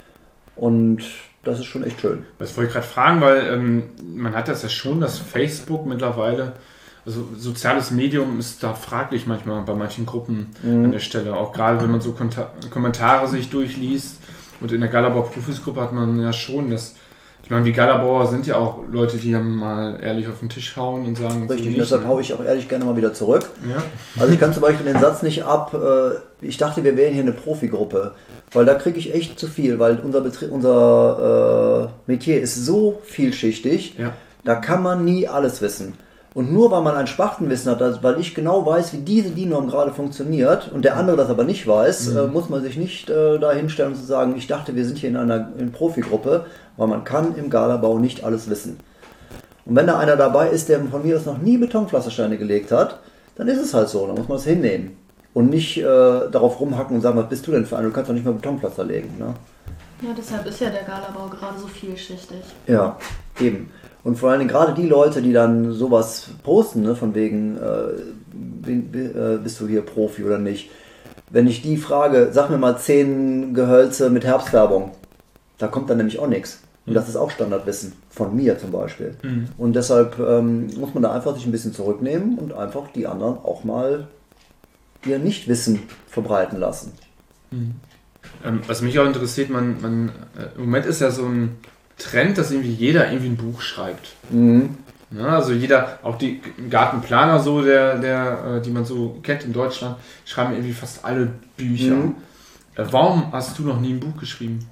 und das ist schon echt schön. Das wollte ich gerade fragen, weil ähm, man hat das ja schon, dass Facebook mittlerweile also soziales Medium ist da fraglich manchmal bei manchen Gruppen mhm. an der Stelle. Auch gerade wenn man so Konta- Kommentare sich durchliest. Und in der Galabauer Profisgruppe hat man ja schon das. Ich meine, die Galabauer sind ja auch Leute, die dann mal ehrlich auf den Tisch hauen und sagen... Richtig, so deshalb haue ich auch ehrlich gerne mal wieder zurück. Ja. Also ich kann zum Beispiel den Satz nicht ab, äh, ich dachte, wir wären hier eine Profigruppe. Weil da kriege ich echt zu viel, weil unser, Betrie- unser äh, Metier ist so vielschichtig, ja. da kann man nie alles wissen. Und nur weil man ein Spartenwissen hat, also weil ich genau weiß, wie diese D I N-Norm gerade funktioniert und der andere das aber nicht weiß, mhm. äh, muss man sich nicht äh, da hinstellen und zu sagen, ich dachte, wir sind hier in einer in Profigruppe, weil man kann im Galabau nicht alles wissen. Und wenn da einer dabei ist, der von mir aus noch nie Betonpflastersteine gelegt hat, dann ist es halt so, dann muss man es hinnehmen. Und nicht äh, darauf rumhacken und sagen, was bist du denn für einer, du kannst doch nicht mal Betonpflaster legen. Ne? Ja, deshalb ist ja der Galabau gerade so vielschichtig. Ja, eben. Und vor allen Dingen gerade die Leute, die dann sowas posten, ne, von wegen, äh, bist du hier Profi oder nicht. Wenn ich die frage, sag mir mal zehn Gehölze mit Herbstfärbung, da kommt dann nämlich auch nichts. Und das ist auch Standardwissen, von mir zum Beispiel. Mhm. Und deshalb ähm, muss man da einfach sich ein bisschen zurücknehmen und einfach die anderen auch mal ihr Nichtwissen verbreiten lassen. Mhm. Ähm, was mich auch interessiert, man, man äh, im Moment ist ja so ein Trend, dass irgendwie jeder irgendwie ein Buch schreibt. Mhm. Ja, also jeder, auch die Gartenplaner so, der, der, die man so kennt in Deutschland, schreiben irgendwie fast alle Bücher. Mhm. Warum hast du noch nie ein Buch geschrieben?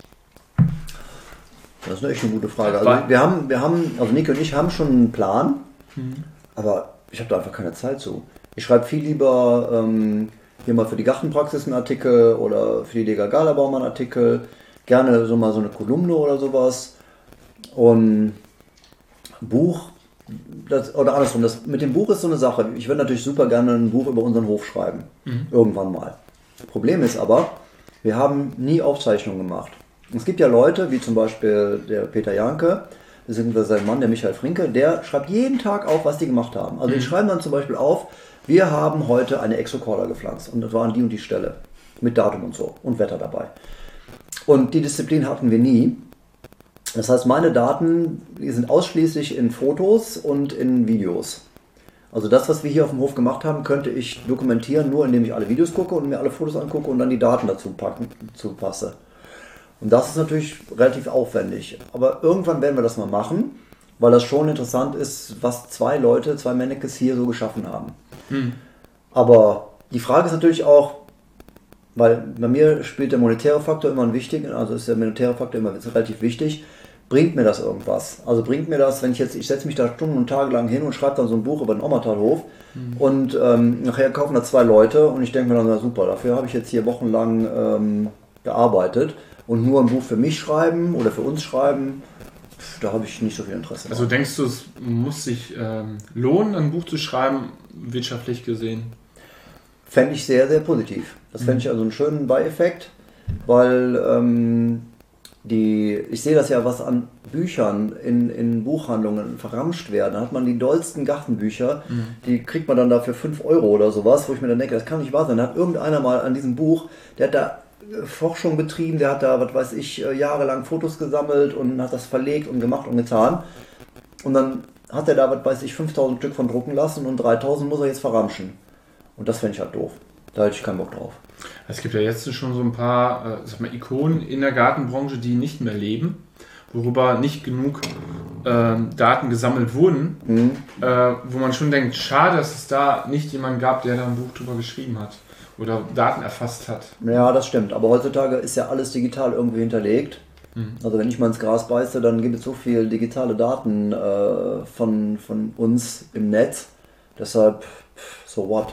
Das ist echt eine gute Frage. Also wir haben, wir haben, also Nico und ich haben schon einen Plan, mhm. aber ich habe da einfach keine Zeit zu. Ich schreibe viel lieber ähm, hier mal für die Gartenpraxis einen Artikel oder für die Lega Galabau mal einen Artikel. Gerne so mal so eine Kolumne oder sowas. Und Buch, das, oder andersrum, das, mit dem Buch ist so eine Sache. Ich würde natürlich super gerne ein Buch über unseren Hof schreiben. Mhm. Irgendwann mal. Problem ist aber, wir haben nie Aufzeichnungen gemacht. Es gibt ja Leute, wie zum Beispiel der Peter Janke, beziehungsweise sein Mann, der Michael Frinke, der schreibt jeden Tag auf, was die gemacht haben. Also mhm. die schreiben dann zum Beispiel auf, wir haben heute eine Exocorda gepflanzt und das war an die und die Stelle. Mit Datum und so und Wetter dabei. Und die Disziplin hatten wir nie. Das heißt, meine Daten, die sind ausschließlich in Fotos und in Videos. Also das, was wir hier auf dem Hof gemacht haben, könnte ich dokumentieren, nur indem ich alle Videos gucke und mir alle Fotos angucke und dann die Daten dazu packen, zu passe. Und das ist natürlich relativ aufwendig. Aber irgendwann werden wir das mal machen, weil das schon interessant ist, was zwei Leute, zwei Mannekes hier so geschaffen haben. Hm. Aber die Frage ist natürlich auch, weil bei mir spielt der monetäre Faktor immer ein wichtigen, also ist der monetäre Faktor immer relativ wichtig. Bringt mir das irgendwas? Also bringt mir das, wenn ich jetzt, ich setze mich da Stunden und Tage lang hin und schreibe dann so ein Buch über den Ommertalhof mhm. und ähm, nachher kaufen da zwei Leute und ich denke mir dann, na super, dafür habe ich jetzt hier wochenlang ähm, gearbeitet und nur ein Buch für mich schreiben oder für uns schreiben, pff, da habe ich nicht so viel Interesse. Also denkst du, es muss sich ähm, lohnen, ein Buch zu schreiben, wirtschaftlich gesehen? Fände ich sehr, sehr positiv. Das fände ich also einen schönen Beieffekt, weil ähm, die, ich sehe das ja, was an Büchern in, in Buchhandlungen verramscht werden. Da hat man die dollsten Gartenbücher, mhm. die kriegt man dann da für fünf Euro oder sowas, wo ich mir dann denke, das kann nicht wahr sein. Da hat irgendeiner mal an diesem Buch, der hat da Forschung betrieben, der hat da, was weiß ich, jahrelang Fotos gesammelt und hat das verlegt und gemacht und getan. Und dann hat er da, was weiß ich, fünftausend Stück von drucken lassen und dreitausend muss er jetzt verramschen. Und das fände ich halt doof. Da hätte ich keinen Bock drauf. Es gibt ja jetzt schon so ein paar äh, sag mal, Ikonen in der Gartenbranche, die nicht mehr leben, worüber nicht genug äh, Daten gesammelt wurden, mhm. äh, wo man schon denkt, schade, dass es da nicht jemanden gab, der da ein Buch drüber geschrieben hat oder Daten erfasst hat. Ja, das stimmt. Aber heutzutage ist ja alles digital irgendwie hinterlegt. Mhm. Also wenn ich mal ins Gras beiße, dann gibt es so viele digitale Daten äh, von, von uns im Netz. Deshalb, so what?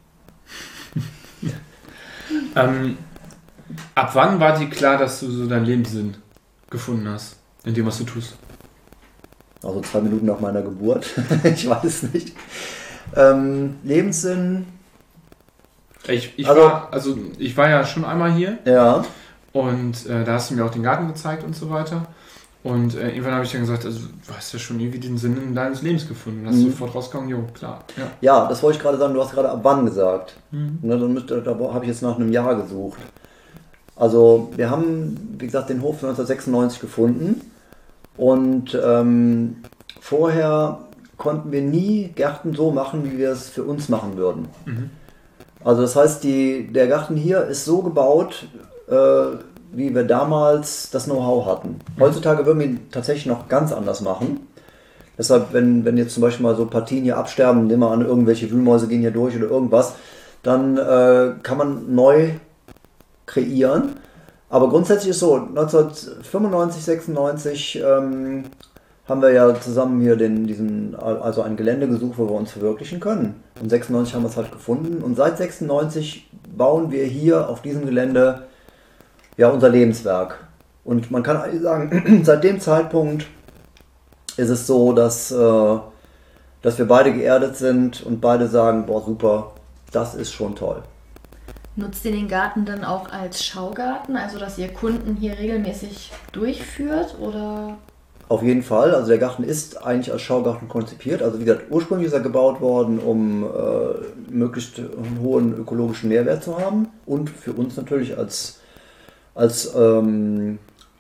ähm, ab wann war dir klar, dass du so deinen Lebenssinn gefunden hast, in dem, was du tust? Also zwei Minuten nach meiner Geburt. Ich weiß es nicht. Ähm, Lebenssinn... Ich, ich, also, war, also ich war ja schon einmal hier. Ja. Und äh, da hast du mir auch den Garten gezeigt und so weiter. Und äh, irgendwann habe ich dann gesagt, also du hast ja schon irgendwie den Sinn deines Lebens gefunden. Und hast mhm. sofort rausgekommen, jo, klar. Ja. ja, das wollte ich gerade sagen, du hast gerade ab wann gesagt. Mhm. Und dann müsste, da habe ich jetzt nach einem Jahr gesucht. Also wir haben, wie gesagt, den Hof neunzehnhundertsechsundneunzig gefunden. Und ähm, vorher konnten wir nie Gärten so machen, wie wir es für uns machen würden. Mhm. Also das heißt, die, der Garten hier ist so gebaut, äh, wie wir damals das Know-how hatten. Heutzutage würden wir ihn tatsächlich noch ganz anders machen. Deshalb, wenn, wenn jetzt zum Beispiel mal so Partien hier absterben, nehmen wir an, irgendwelche Wühlmäuse gehen hier durch oder irgendwas, dann äh, kann man neu kreieren. Aber grundsätzlich ist so, neunzehnhundertfünfundneunzig, sechsundneunzig ähm, haben wir ja zusammen hier den, diesen, also ein Gelände gesucht, wo wir uns verwirklichen können. Und sechsundneunzig haben wir es halt gefunden. Und seit sechsundneunzig bauen wir hier auf diesem Gelände ja unser Lebenswerk. Und man kann eigentlich sagen, seit dem Zeitpunkt ist es so, dass, äh, dass wir beide geerdet sind und beide sagen, boah super, das ist schon toll. Nutzt ihr den Garten dann auch als Schaugarten, also dass ihr Kunden hier regelmäßig durchführt, oder? Auf jeden Fall, also der Garten ist eigentlich als Schaugarten konzipiert. Also wie gesagt, ursprünglich ist er gebaut worden, um äh, möglichst einen hohen ökologischen Mehrwert zu haben und für uns natürlich als, als ähm,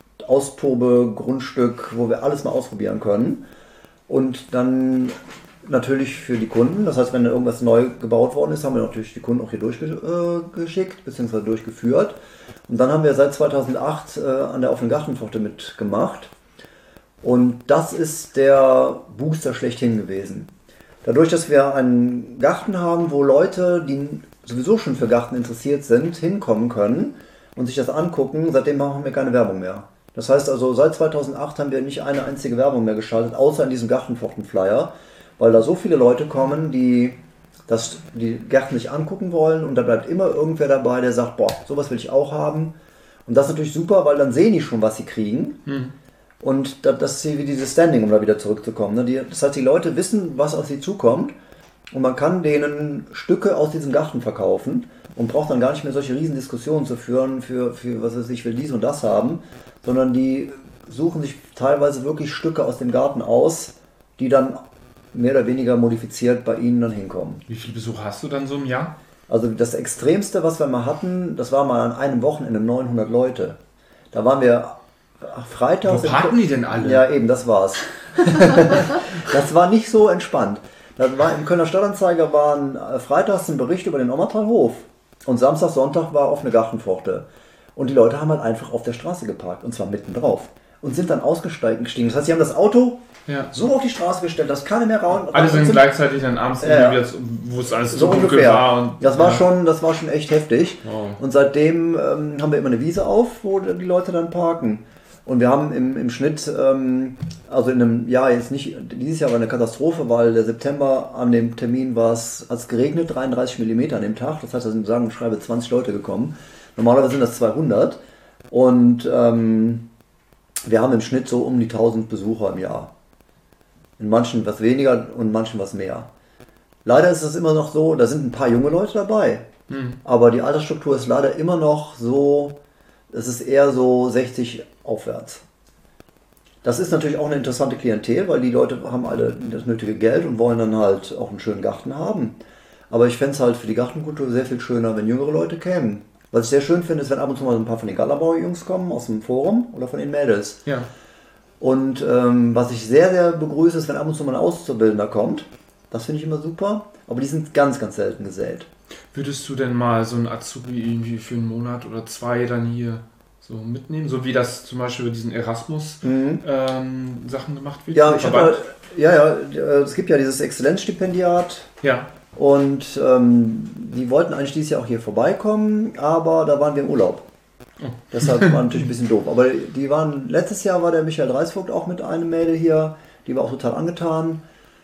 Austobe-Grundstück, wo wir alles mal ausprobieren können. Und dann natürlich für die Kunden, das heißt, wenn da irgendwas neu gebaut worden ist, haben wir natürlich die Kunden auch hier durchgeschickt bzw. durchgeführt. Und dann haben wir seit zweitausendacht äh, an der offenen Gartenpforte mitgemacht. Und das ist der Booster schlechthin gewesen. Dadurch, dass wir einen Garten haben, wo Leute, die sowieso schon für Garten interessiert sind, hinkommen können und sich das angucken, seitdem machen wir keine Werbung mehr. Das heißt also, seit zweitausendacht haben wir nicht eine einzige Werbung mehr geschaltet, außer in diesem Gartenpfortenflyer, weil da so viele Leute kommen, die das, die Gärten sich angucken wollen, und da bleibt immer irgendwer dabei, der sagt, boah, sowas will ich auch haben. Und das ist natürlich super, weil dann sehen die schon, was sie kriegen. Hm. Und das ist hier wie dieses Standing, um da wieder zurückzukommen. Ne? Die, das heißt, die Leute wissen, was auf sie zukommt, und man kann denen Stücke aus diesem Garten verkaufen und braucht dann gar nicht mehr solche riesen Diskussionen zu führen für, für was weiß ich, ich will dies und das haben, sondern die suchen sich teilweise wirklich Stücke aus dem Garten aus, die dann mehr oder weniger modifiziert bei ihnen dann hinkommen. Wie viele Besucher hast du dann so im Jahr? Also das Extremste, was wir mal hatten, das war mal an einem Wochenende neunhundert Leute. Da waren wir freitags... Wo parken die denn alle? Ja, eben, das war's. Das war nicht so entspannt. Das war, im Kölner Stadtanzeiger waren freitags ein Bericht über den Ommertalhof und Samstag, Sonntag war offene Gartenpforte. Und die Leute haben halt einfach auf der Straße geparkt, und zwar mitten drauf. Und sind dann ausgestiegen. Das heißt, sie haben das Auto ja. so auf die Straße gestellt, dass keiner mehr raus... Alle sind gleichzeitig dann abends, ja. wieder, wo es alles so so dunkel ungefähr. war. Und, das, war ja. schon, das war schon echt heftig. Wow. Und seitdem ähm, haben wir immer eine Wiese auf, wo die Leute dann parken. Und wir haben im, im Schnitt, ähm, also in einem Jahr jetzt nicht, dieses Jahr war eine Katastrophe, weil der September an dem Termin war es, hat es geregnet, dreiunddreißig Millimeter an dem Tag. Das heißt, da sind sagen und schreibe zwanzig Leute gekommen. Normalerweise sind das zweihundert. Und ähm, wir haben im Schnitt so um die tausend Besucher im Jahr. In manchen was weniger und in manchen was mehr. Leider ist es immer noch so, da sind ein paar junge Leute dabei. Mhm. Aber die Altersstruktur ist leider immer noch so, es ist eher so sechzig aufwärts. Das ist natürlich auch eine interessante Klientel, weil die Leute haben alle das nötige Geld und wollen dann halt auch einen schönen Garten haben. Aber ich fände es halt für die Gartenkultur sehr viel schöner, wenn jüngere Leute kämen. Was ich sehr schön finde, ist, wenn ab und zu mal ein paar von den Galabauer-Jungs kommen aus dem Forum oder von den Mädels. Ja. Und ähm, was ich sehr, sehr begrüße, ist, wenn ab und zu mal ein Auszubildender kommt. Das finde ich immer super, aber die sind ganz, ganz selten gesät. Würdest du denn mal so einen Azubi irgendwie für einen Monat oder zwei dann hier so mitnehmen? So wie das zum Beispiel bei diesen Erasmus-Sachen mhm. ähm, gemacht wird? Ja, ich habe ja, ja, es gibt ja dieses Exzellenzstipendiat. Ja. Und ähm, die wollten eigentlich dieses Jahr auch hier vorbeikommen, aber da waren wir im Urlaub. Oh. Deshalb war natürlich ein bisschen doof. Aber die waren, letztes Jahr war der Michael Dreisvogt auch mit einem Mädel hier, die war auch total angetan.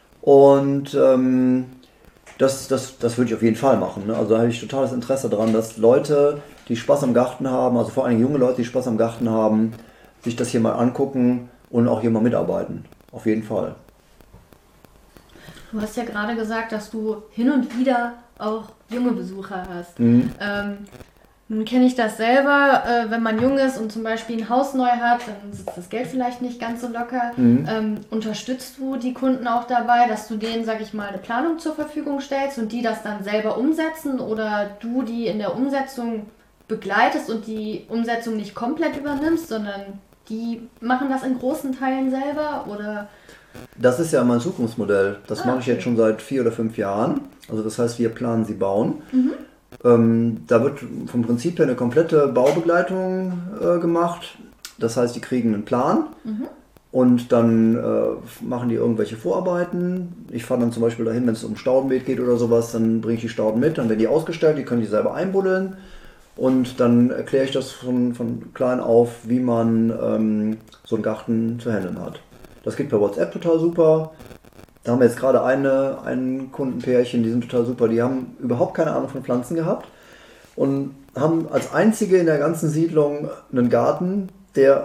Und ähm, das, das, das würde ich auf jeden Fall machen. Ne? Also da habe ich totales Interesse daran, dass Leute, die Spaß am Garten haben, also vor allem junge Leute, die Spaß am Garten haben, sich das hier mal angucken und auch hier mal mitarbeiten. Auf jeden Fall. Du hast ja gerade gesagt, dass du hin und wieder auch junge Besucher hast. Mhm. Ähm, nun kenne ich das selber, äh, wenn man jung ist und zum Beispiel ein Haus neu hat, dann sitzt das Geld vielleicht nicht ganz so locker. Mhm. Ähm, unterstützt du die Kunden auch dabei, dass du denen, sag ich mal, eine Planung zur Verfügung stellst und die das dann selber umsetzen, oder du die in der Umsetzung begleitest und die Umsetzung nicht komplett übernimmst, sondern die machen das in großen Teilen selber, oder... Das ist ja mein Zukunftsmodell. Das Ah, mache ich okay. jetzt schon seit vier oder fünf Jahren. Also das heißt, wir planen sie bauen. Mhm. Ähm, da wird vom Prinzip her eine komplette Baubegleitung äh, gemacht. Das heißt, die kriegen einen Plan Mhm. und dann äh, machen die irgendwelche Vorarbeiten. Ich fahre dann zum Beispiel dahin, wenn es um Staudenbeet geht oder sowas, dann bringe ich die Stauden mit, dann werden die ausgestellt, die können die selber einbuddeln. Und dann erkläre ich das von, von klein auf, wie man ähm, so einen Garten zu handeln hat. Das geht per WhatsApp total super. Da haben wir jetzt gerade eine, ein Kundenpärchen, die sind total super. Die haben überhaupt keine Ahnung von Pflanzen gehabt und haben als einzige in der ganzen Siedlung einen Garten, der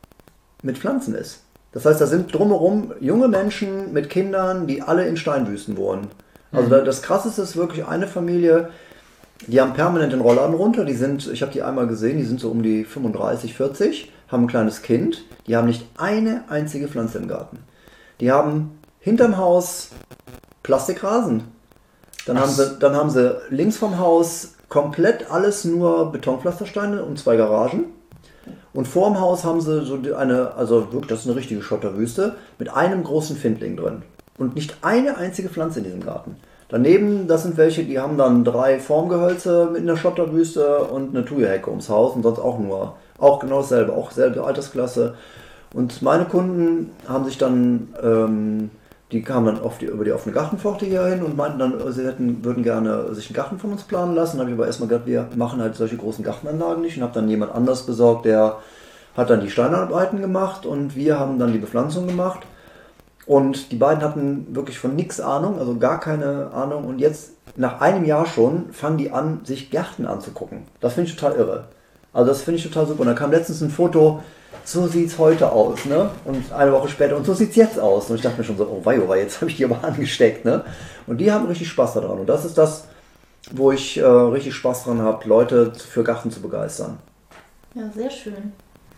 mit Pflanzen ist. Das heißt, da sind drumherum junge Menschen mit Kindern, die alle in Steinwüsten wohnen. Also Mhm. da, das Krasseste ist wirklich eine Familie, die haben permanent den Rollladen runter. Die sind, ich habe die einmal gesehen, die sind so um die fünfunddreißig, vierzig, haben ein kleines Kind. Die haben nicht eine einzige Pflanze im Garten. Die haben hinterm Haus Plastikrasen. Dann haben, sie, dann haben sie links vom Haus komplett alles nur Betonpflastersteine und zwei Garagen. Und vorm Haus haben sie so eine, also wirklich, das ist eine richtige Schotterwüste, mit einem großen Findling drin. Und nicht eine einzige Pflanze in diesem Garten. Daneben, das sind welche, die haben dann drei Formgehölze mit einer Schotterwüste und eine Thuja-Hecke ums Haus und sonst auch nur, auch genau dasselbe, auch selbe Altersklasse. Und meine Kunden haben sich dann, ähm, die kamen dann auf die, über die offene Gartenpforte hier hin und meinten dann, sie hätten, würden gerne sich einen Garten von uns planen lassen. Da habe ich aber erstmal gesagt, wir machen halt solche großen Gartenanlagen nicht und habe dann jemand anders besorgt, der hat dann die Steinarbeiten gemacht und wir haben dann die Bepflanzung gemacht. Und die beiden hatten wirklich von nichts Ahnung, also gar keine Ahnung. Und jetzt, nach einem Jahr schon, fangen die an, sich Gärten anzugucken. Das finde ich total irre. Also das finde ich total super. Und da kam letztens ein Foto, so sieht es heute aus, ne? Und eine Woche später, und so sieht es jetzt aus. Und ich dachte mir schon so, oh wei, oh wei, jetzt habe ich die aber angesteckt, ne? Und die haben richtig Spaß daran. Und das ist das, wo ich äh, richtig Spaß dran habe, Leute für Garten zu begeistern. Ja, sehr schön.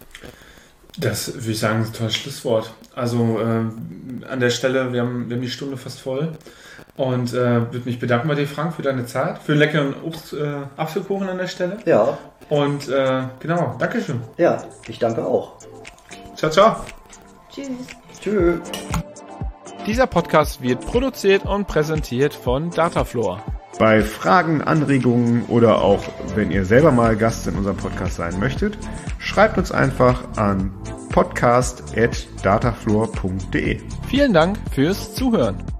Das würde ich sagen, ist ein tolles Schlusswort. Also äh, an der Stelle, wir haben, wir haben die Stunde fast voll. Und äh, würde mich bedanken bei dir, Frank, für deine Zeit, für den leckeren Obst, äh, Apfelkuchen an der Stelle. Ja. Und äh, genau, Dankeschön. Ja, ich danke auch. Ciao, ciao. Tschüss. Tschüss. Dieser Podcast wird produziert und präsentiert von Datafloor. Bei Fragen, Anregungen oder auch wenn ihr selber mal Gast in unserem Podcast sein möchtet, schreibt uns einfach an podcast at datafloor punkt de. Vielen Dank fürs Zuhören.